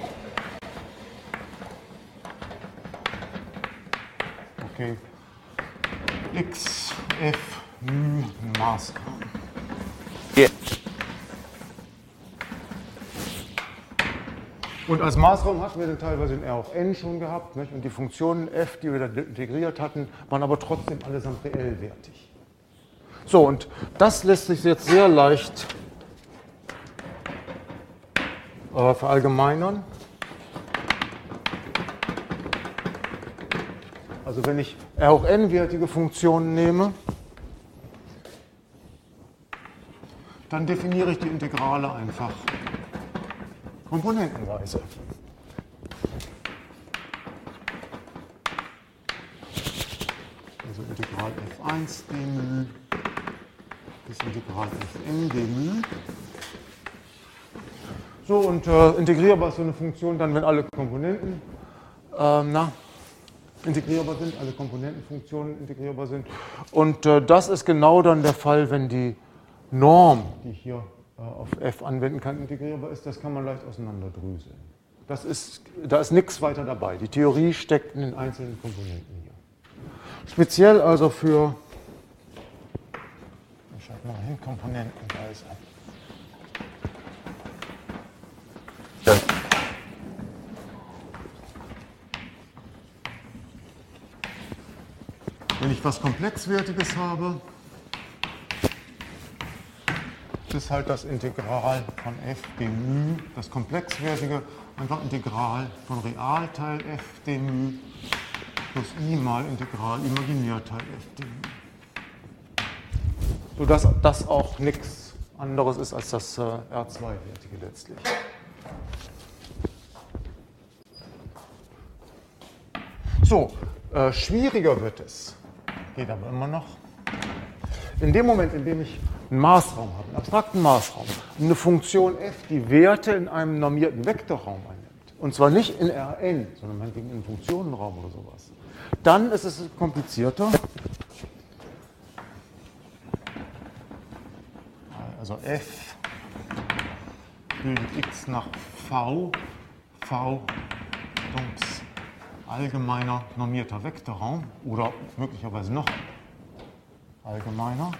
Okay, x, f, Maßraum. Yeah. Und als Maßraum hatten wir dann teilweise in R auch n schon gehabt, nicht? Und die Funktionen f, die wir da integriert hatten, waren aber trotzdem allesamt reellwertig. So, und das lässt sich jetzt sehr leicht verallgemeinern. Also wenn ich R hoch n-wertige Funktionen nehme, dann definiere ich die Integrale einfach komponentenweise. Also Integral f1 d bis Integral fn d. So, und integrierbar ist so eine Funktion dann, wenn alle Komponenten integrierbar sind, alle Komponentenfunktionen integrierbar sind. Und das ist genau dann der Fall, wenn die Norm, die ich hier auf f anwenden kann, integrierbar ist. Das kann man leicht auseinanderdröseln. Da ist nichts weiter dabei. Die Theorie steckt in den einzelnen Komponenten hier. Speziell also für, ich schreibe mal hin, komponentenweise. Ja. Wenn ich was Komplexwertiges habe, ist halt das Integral von f d μ, das Komplexwertige, einfach Integral von Realteil f d μ plus i mal Integral Imaginärteil f d μ. Sodass das auch nichts anderes ist als das R2-wertige letztlich. So, schwieriger wird es, geht aber immer noch. In dem Moment, in dem ich einen Maßraum habe, einen abstrakten Maßraum, eine Funktion f, die Werte in einem normierten Vektorraum einnimmt, und zwar nicht in Rn, sondern meinetwegen in einem Funktionenraum oder sowas, dann ist es komplizierter. Also f bildet x nach v, dumps, allgemeiner normierter Vektorraum oder möglicherweise noch allgemeiner.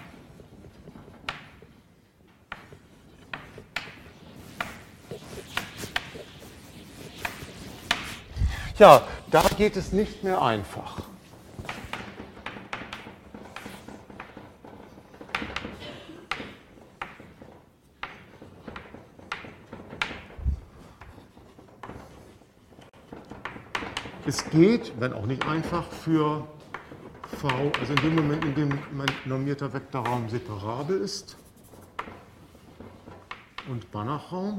Ja, da geht es nicht mehr einfach. Es geht, wenn auch nicht einfach, für V, also in dem Moment, in dem mein normierter Vektorraum separabel ist und Banachraum,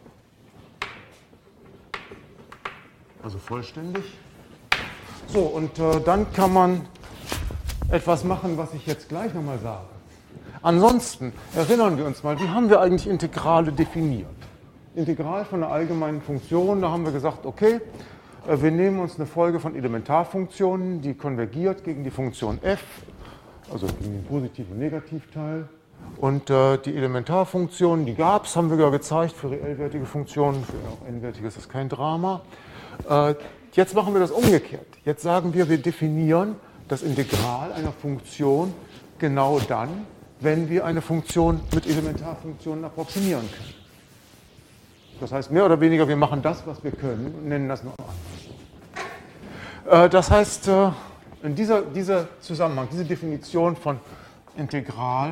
also vollständig. So, und dann kann man etwas machen, was ich jetzt gleich nochmal sage. Ansonsten erinnern wir uns mal, wie haben wir eigentlich Integrale definiert? Integral von einer allgemeinen Funktion, da haben wir gesagt, okay, wir nehmen uns eine Folge von Elementarfunktionen, die konvergiert gegen die Funktion f, also gegen den Positiv- und Negativteil. Und die Elementarfunktionen, die gab es, haben wir ja gezeigt, für reellwertige Funktionen, für n-wertige ist das kein Drama. Jetzt machen wir das umgekehrt. Jetzt sagen wir, wir definieren das Integral einer Funktion genau dann, wenn wir eine Funktion mit Elementarfunktionen approximieren können. Das heißt, mehr oder weniger, wir machen das, was wir können und nennen das nur anders. Das heißt, in dieser Zusammenhang, diese Definition von Integral,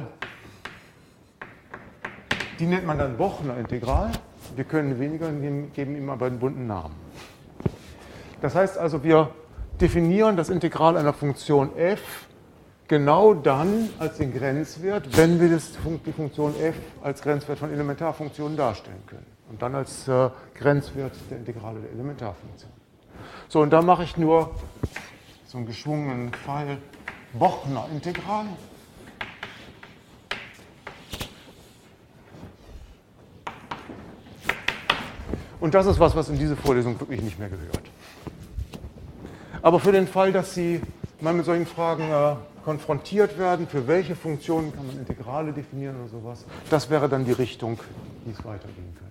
die nennt man dann Bochner Integral. Wir können weniger, geben ihm aber einen bunten Namen. Das heißt also, wir definieren das Integral einer Funktion f genau dann als den Grenzwert, wenn wir die Funktion f als Grenzwert von Elementarfunktionen darstellen können. Und dann als Grenzwert der Integrale der Elementarfunktion. So, und da mache ich nur so einen geschwungenen Pfeil Bochner Integral. Und das ist was in diese Vorlesung wirklich nicht mehr gehört. Aber für den Fall, dass Sie mal mit solchen Fragen konfrontiert werden, für welche Funktionen kann man Integrale definieren oder sowas, das wäre dann die Richtung, wie es weitergehen könnte.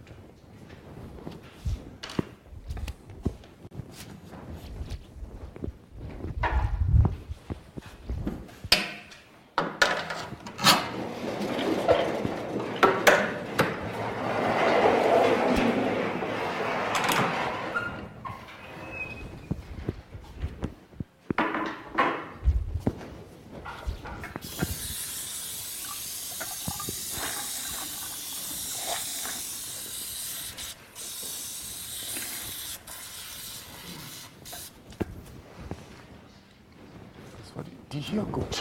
Die hier, gut.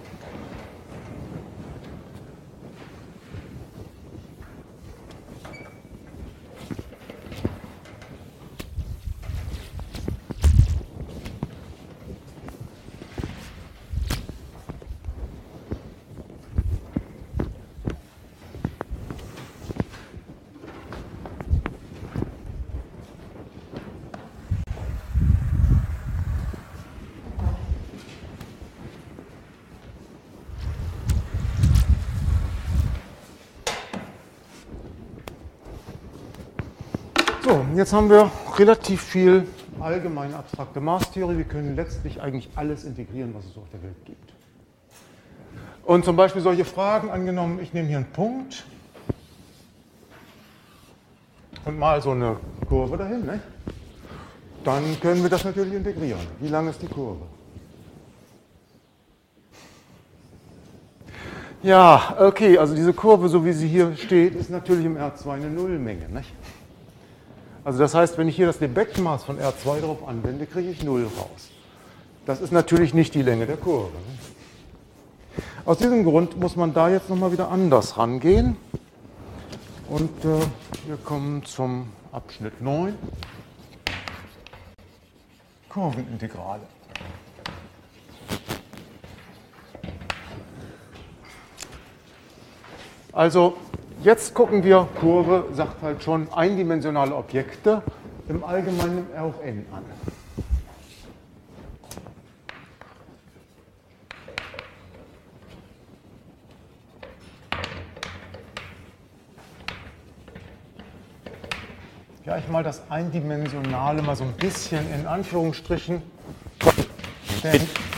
So, jetzt haben wir relativ viel allgemeine abstrakte Maßtheorie. Wir können letztlich eigentlich alles integrieren, was es auf der Welt gibt. Und zum Beispiel solche Fragen, angenommen, ich nehme hier einen Punkt und mal so eine Kurve dahin, ne? Dann können wir das natürlich integrieren. Wie lang ist die Kurve? Ja, okay, also diese Kurve, so wie sie hier steht, ist natürlich im R2 eine Nullmenge, nicht? Also das heißt, wenn ich hier das Lebesgue-Maß von R2 drauf anwende, kriege ich 0 raus. Das ist natürlich nicht die Länge der Kurve. Aus diesem Grund muss man da jetzt nochmal wieder anders rangehen. Und wir kommen zum Abschnitt 9. Kurvenintegrale. Also jetzt gucken wir, Kurve sagt halt schon eindimensionale Objekte, im Allgemeinen R hoch n an. Ja, ich mal das Eindimensionale mal so ein bisschen in Anführungsstrichen, denn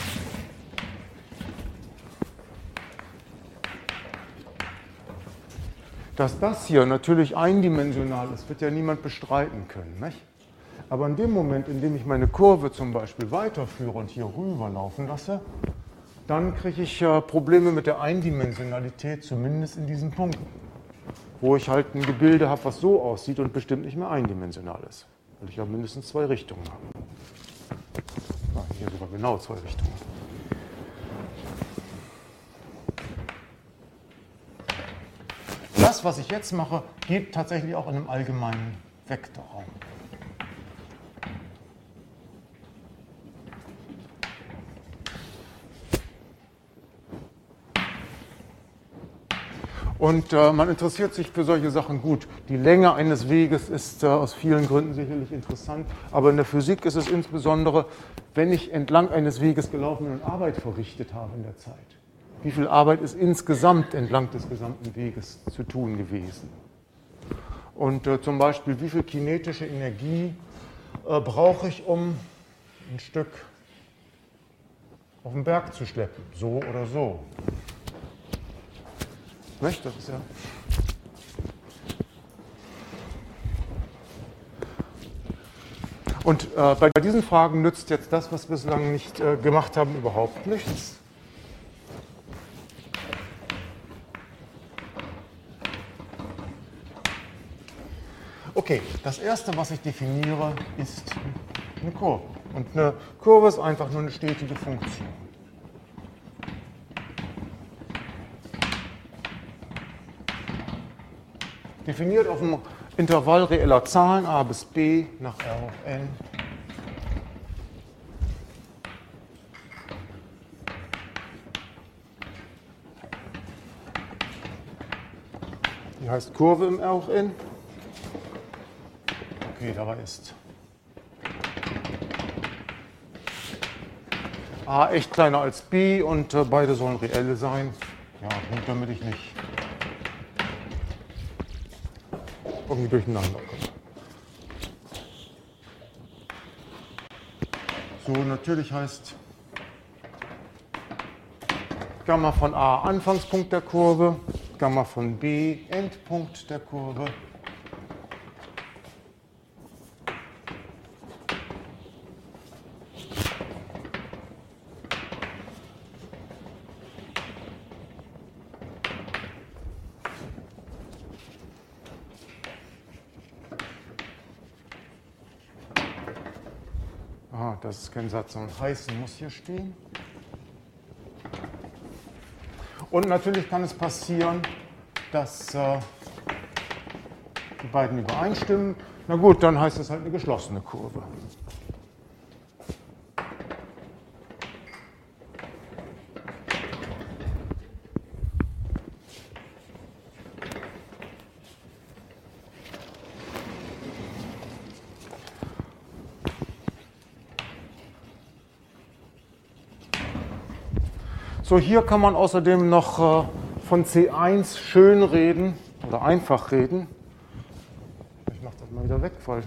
dass das hier natürlich eindimensional ist, wird ja niemand bestreiten können, nicht? Aber in dem Moment, in dem ich meine Kurve zum Beispiel weiterführe und hier rüber laufen lasse, dann kriege ich Probleme mit der Eindimensionalität, zumindest in diesen Punkten, wo ich halt ein Gebilde habe, was so aussieht und bestimmt nicht mehr eindimensional ist, weil ich ja mindestens 2 Richtungen habe. Hier sogar genau 2 Richtungen. das, was ich jetzt mache, geht tatsächlich auch in einem allgemeinen Vektorraum. Und man interessiert sich für solche Sachen gut. Die Länge eines Weges ist aus vielen Gründen sicherlich interessant, aber in der Physik ist es insbesondere, wenn ich entlang eines Weges gelaufen bin und Arbeit verrichtet habe in der Zeit. Wie viel Arbeit ist insgesamt entlang des gesamten Weges zu tun gewesen? Und zum Beispiel, wie viel kinetische Energie brauche ich, um ein Stück auf den Berg zu schleppen, so oder so? Nicht? Das ist ja. Und bei diesen Fragen nützt jetzt das, was wir bislang nicht gemacht haben, überhaupt nichts. Okay, das erste, was ich definiere, ist eine Kurve. Und eine Kurve ist einfach nur eine stetige Funktion. Definiert auf dem Intervall reeller Zahlen a bis b nach R hoch n. Die heißt Kurve im R hoch n. Okay, dabei ist a echt kleiner als b und beide sollen reelle sein. Ja, gut, damit ich nicht irgendwie durcheinander kommen. So, natürlich heißt Gamma von A Anfangspunkt der Kurve, Gamma von B Endpunkt der Kurve. Das ist kein Satz, sondern heißen muss hier stehen. Und natürlich kann es passieren, dass die beiden übereinstimmen. Na gut, dann heißt es halt eine geschlossene Kurve. So, hier kann man außerdem noch von C1 schön reden oder einfach reden. Ich mache das mal wieder weg, weil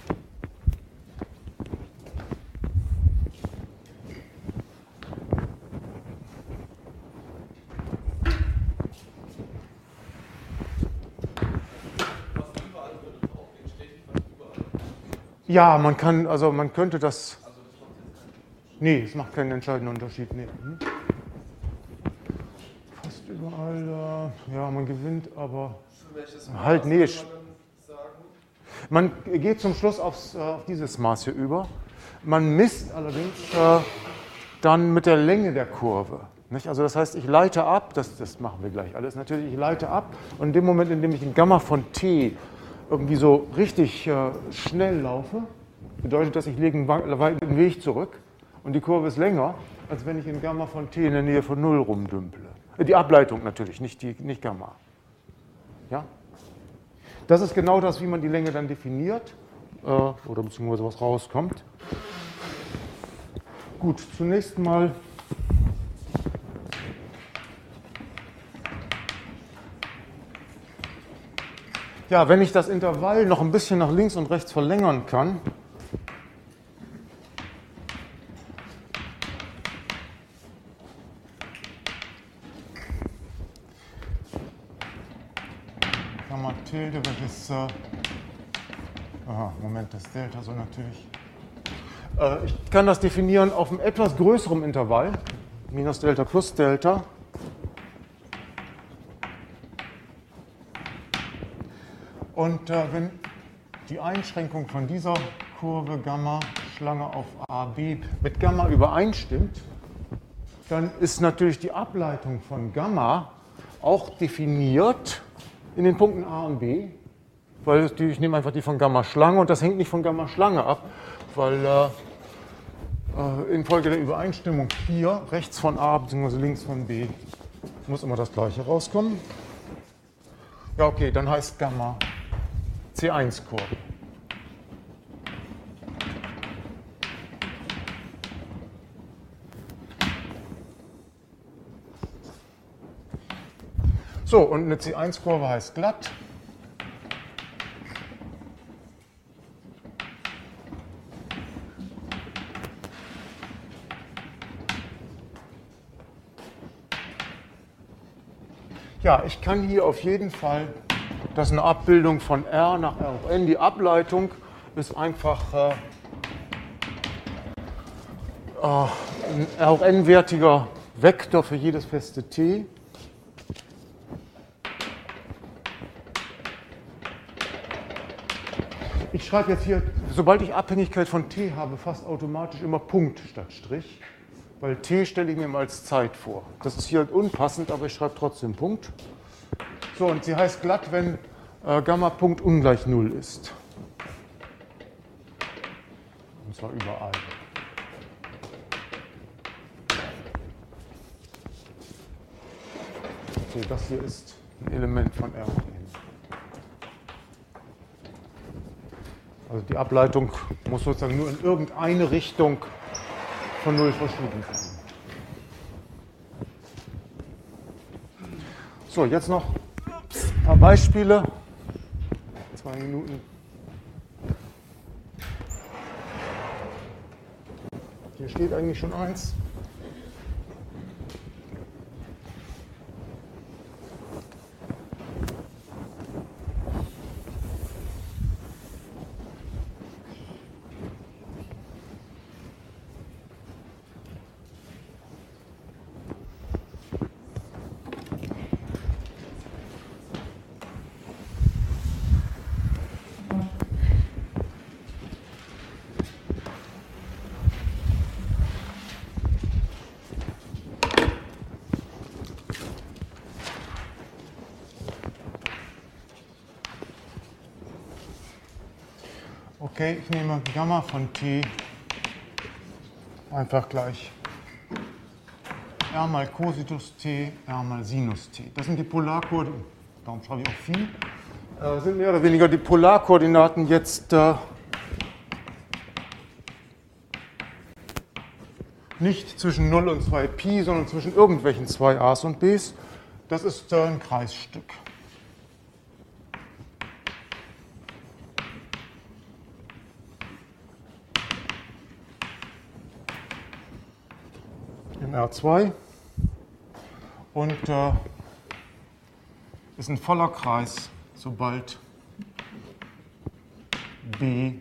ja, man kann, also man könnte das. Nee, es macht keinen entscheidenden Unterschied. Nee. Fast überall, ja, man gewinnt, aber halt nee. Man geht zum Schluss auf dieses Maß hier über. Man misst allerdings dann mit der Länge der Kurve. Nicht? Also das heißt, ich leite ab, das machen wir gleich alles natürlich, ich leite ab und in dem Moment, in dem ich ein Gamma von t irgendwie so richtig schnell laufe, bedeutet das, ich lege einen weiten Weg zurück und die Kurve ist länger, als wenn ich in Gamma von t in der Nähe von 0 rumdümple. Die Ableitung natürlich, nicht Gamma. Ja? Das ist genau das, wie man die Länge dann definiert oder beziehungsweise was rauskommt. Gut, zunächst mal ja, wenn ich das Intervall noch ein bisschen nach links und rechts verlängern kann, Gamma Tilde, welches Moment, das Delta soll natürlich. Ich kann das definieren auf einem etwas größeren Intervall, minus Delta plus Delta. Und wenn die Einschränkung von dieser Kurve Gamma Schlange auf AB mit Gamma übereinstimmt, dann ist natürlich die Ableitung von Gamma auch definiert in den Punkten A und B, weil ich nehme einfach die von Gamma-Schlange und das hängt nicht von Gamma-Schlange ab, weil infolge der Übereinstimmung hier rechts von A bzw. links von B muss immer das gleiche rauskommen. Ja, okay, dann heißt Gamma C1-Kurve. So, und eine C1-Kurve heißt glatt. Ja, ich kann hier auf jeden Fall, das ist eine Abbildung von R nach R hoch n. Die Ableitung ist einfach ein R hoch n-wertiger Vektor für jedes feste T. Ich schreibe jetzt hier, sobald ich Abhängigkeit von T habe, fast automatisch immer Punkt statt Strich, weil T stelle ich mir mal als Zeit vor. Das ist hier unpassend, aber ich schreibe trotzdem Punkt. So, und sie heißt glatt, wenn Gamma Punkt ungleich 0 ist. Und zwar überall. Okay, das hier ist ein Element von R hoch n. Also die Ableitung muss sozusagen nur in irgendeine Richtung von 0 verschieden sein. So, jetzt noch ein paar Beispiele. 2 Minuten. Hier steht eigentlich schon eins. Okay, ich nehme Gamma von T einfach gleich R mal Cosinus T, R mal Sinus T. Das sind die Polarkoordinaten, darum schreibe ich auch Phi, sind mehr oder weniger die Polarkoordinaten jetzt nicht zwischen 0 und 2π, sondern zwischen irgendwelchen 2 A's und B's. Das ist ein Kreisstück. Im R2 und ist ein voller Kreis, sobald B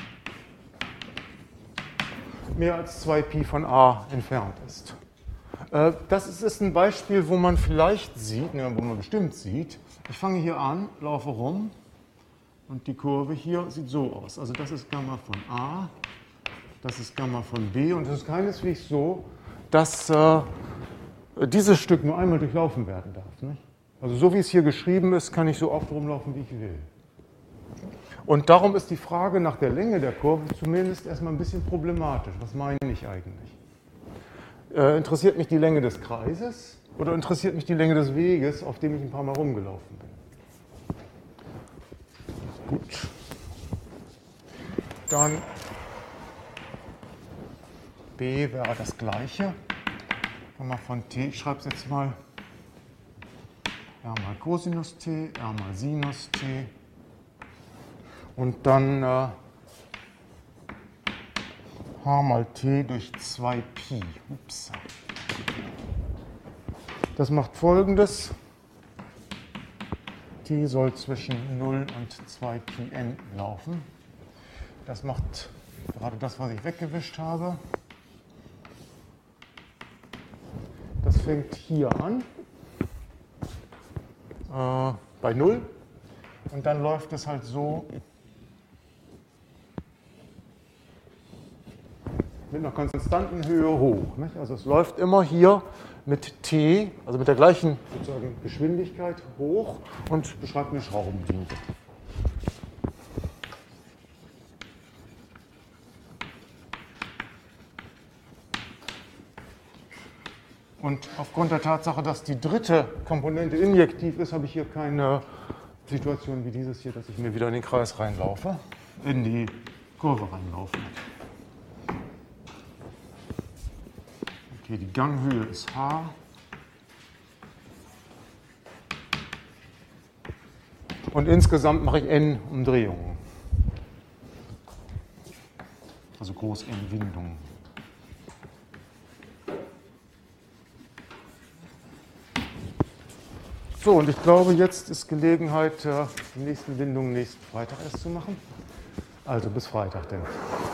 mehr als 2π von A entfernt ist. Das ist ein Beispiel, wo man vielleicht sieht, wo man bestimmt sieht, ich fange hier an, laufe rum und die Kurve hier sieht so aus. Also das ist Gamma von A, das ist Gamma von B und es ist keineswegs so, dass dieses Stück nur einmal durchlaufen werden darf. Nicht? Also so wie es hier geschrieben ist, kann ich so oft rumlaufen, wie ich will. Und darum ist die Frage nach der Länge der Kurve zumindest erstmal ein bisschen problematisch. Was meine ich eigentlich? Interessiert mich die Länge des Kreises oder interessiert mich die Länge des Weges, auf dem ich ein paar Mal rumgelaufen bin? Gut. Dann B wäre das gleiche. Gamma von T, ich schreibe es jetzt mal R mal Cosinus T, R mal Sinus T. Und dann H mal T durch 2π. Ups. Das macht Folgendes. T soll zwischen 0 und 2πn laufen. Das macht gerade das, was ich weggewischt habe. Das fängt hier an, bei 0. Und dann läuft es halt so mit einer konstanten Höhe hoch. Nicht? Also es läuft immer hier mit T, also mit der gleichen sozusagen Geschwindigkeit hoch und beschreibt eine Schraubenlinie. Und aufgrund der Tatsache, dass die dritte Komponente injektiv ist, habe ich hier keine Situation wie dieses hier, dass ich mir wieder in den Kreis reinlaufe, in die Kurve reinlaufe. Okay, die Ganghöhe ist h. Und insgesamt mache ich n Umdrehungen. Also groß n Windungen. So, und ich glaube, jetzt ist Gelegenheit, die nächsten Windungen nächsten Freitag erst zu machen. Also bis Freitag denn.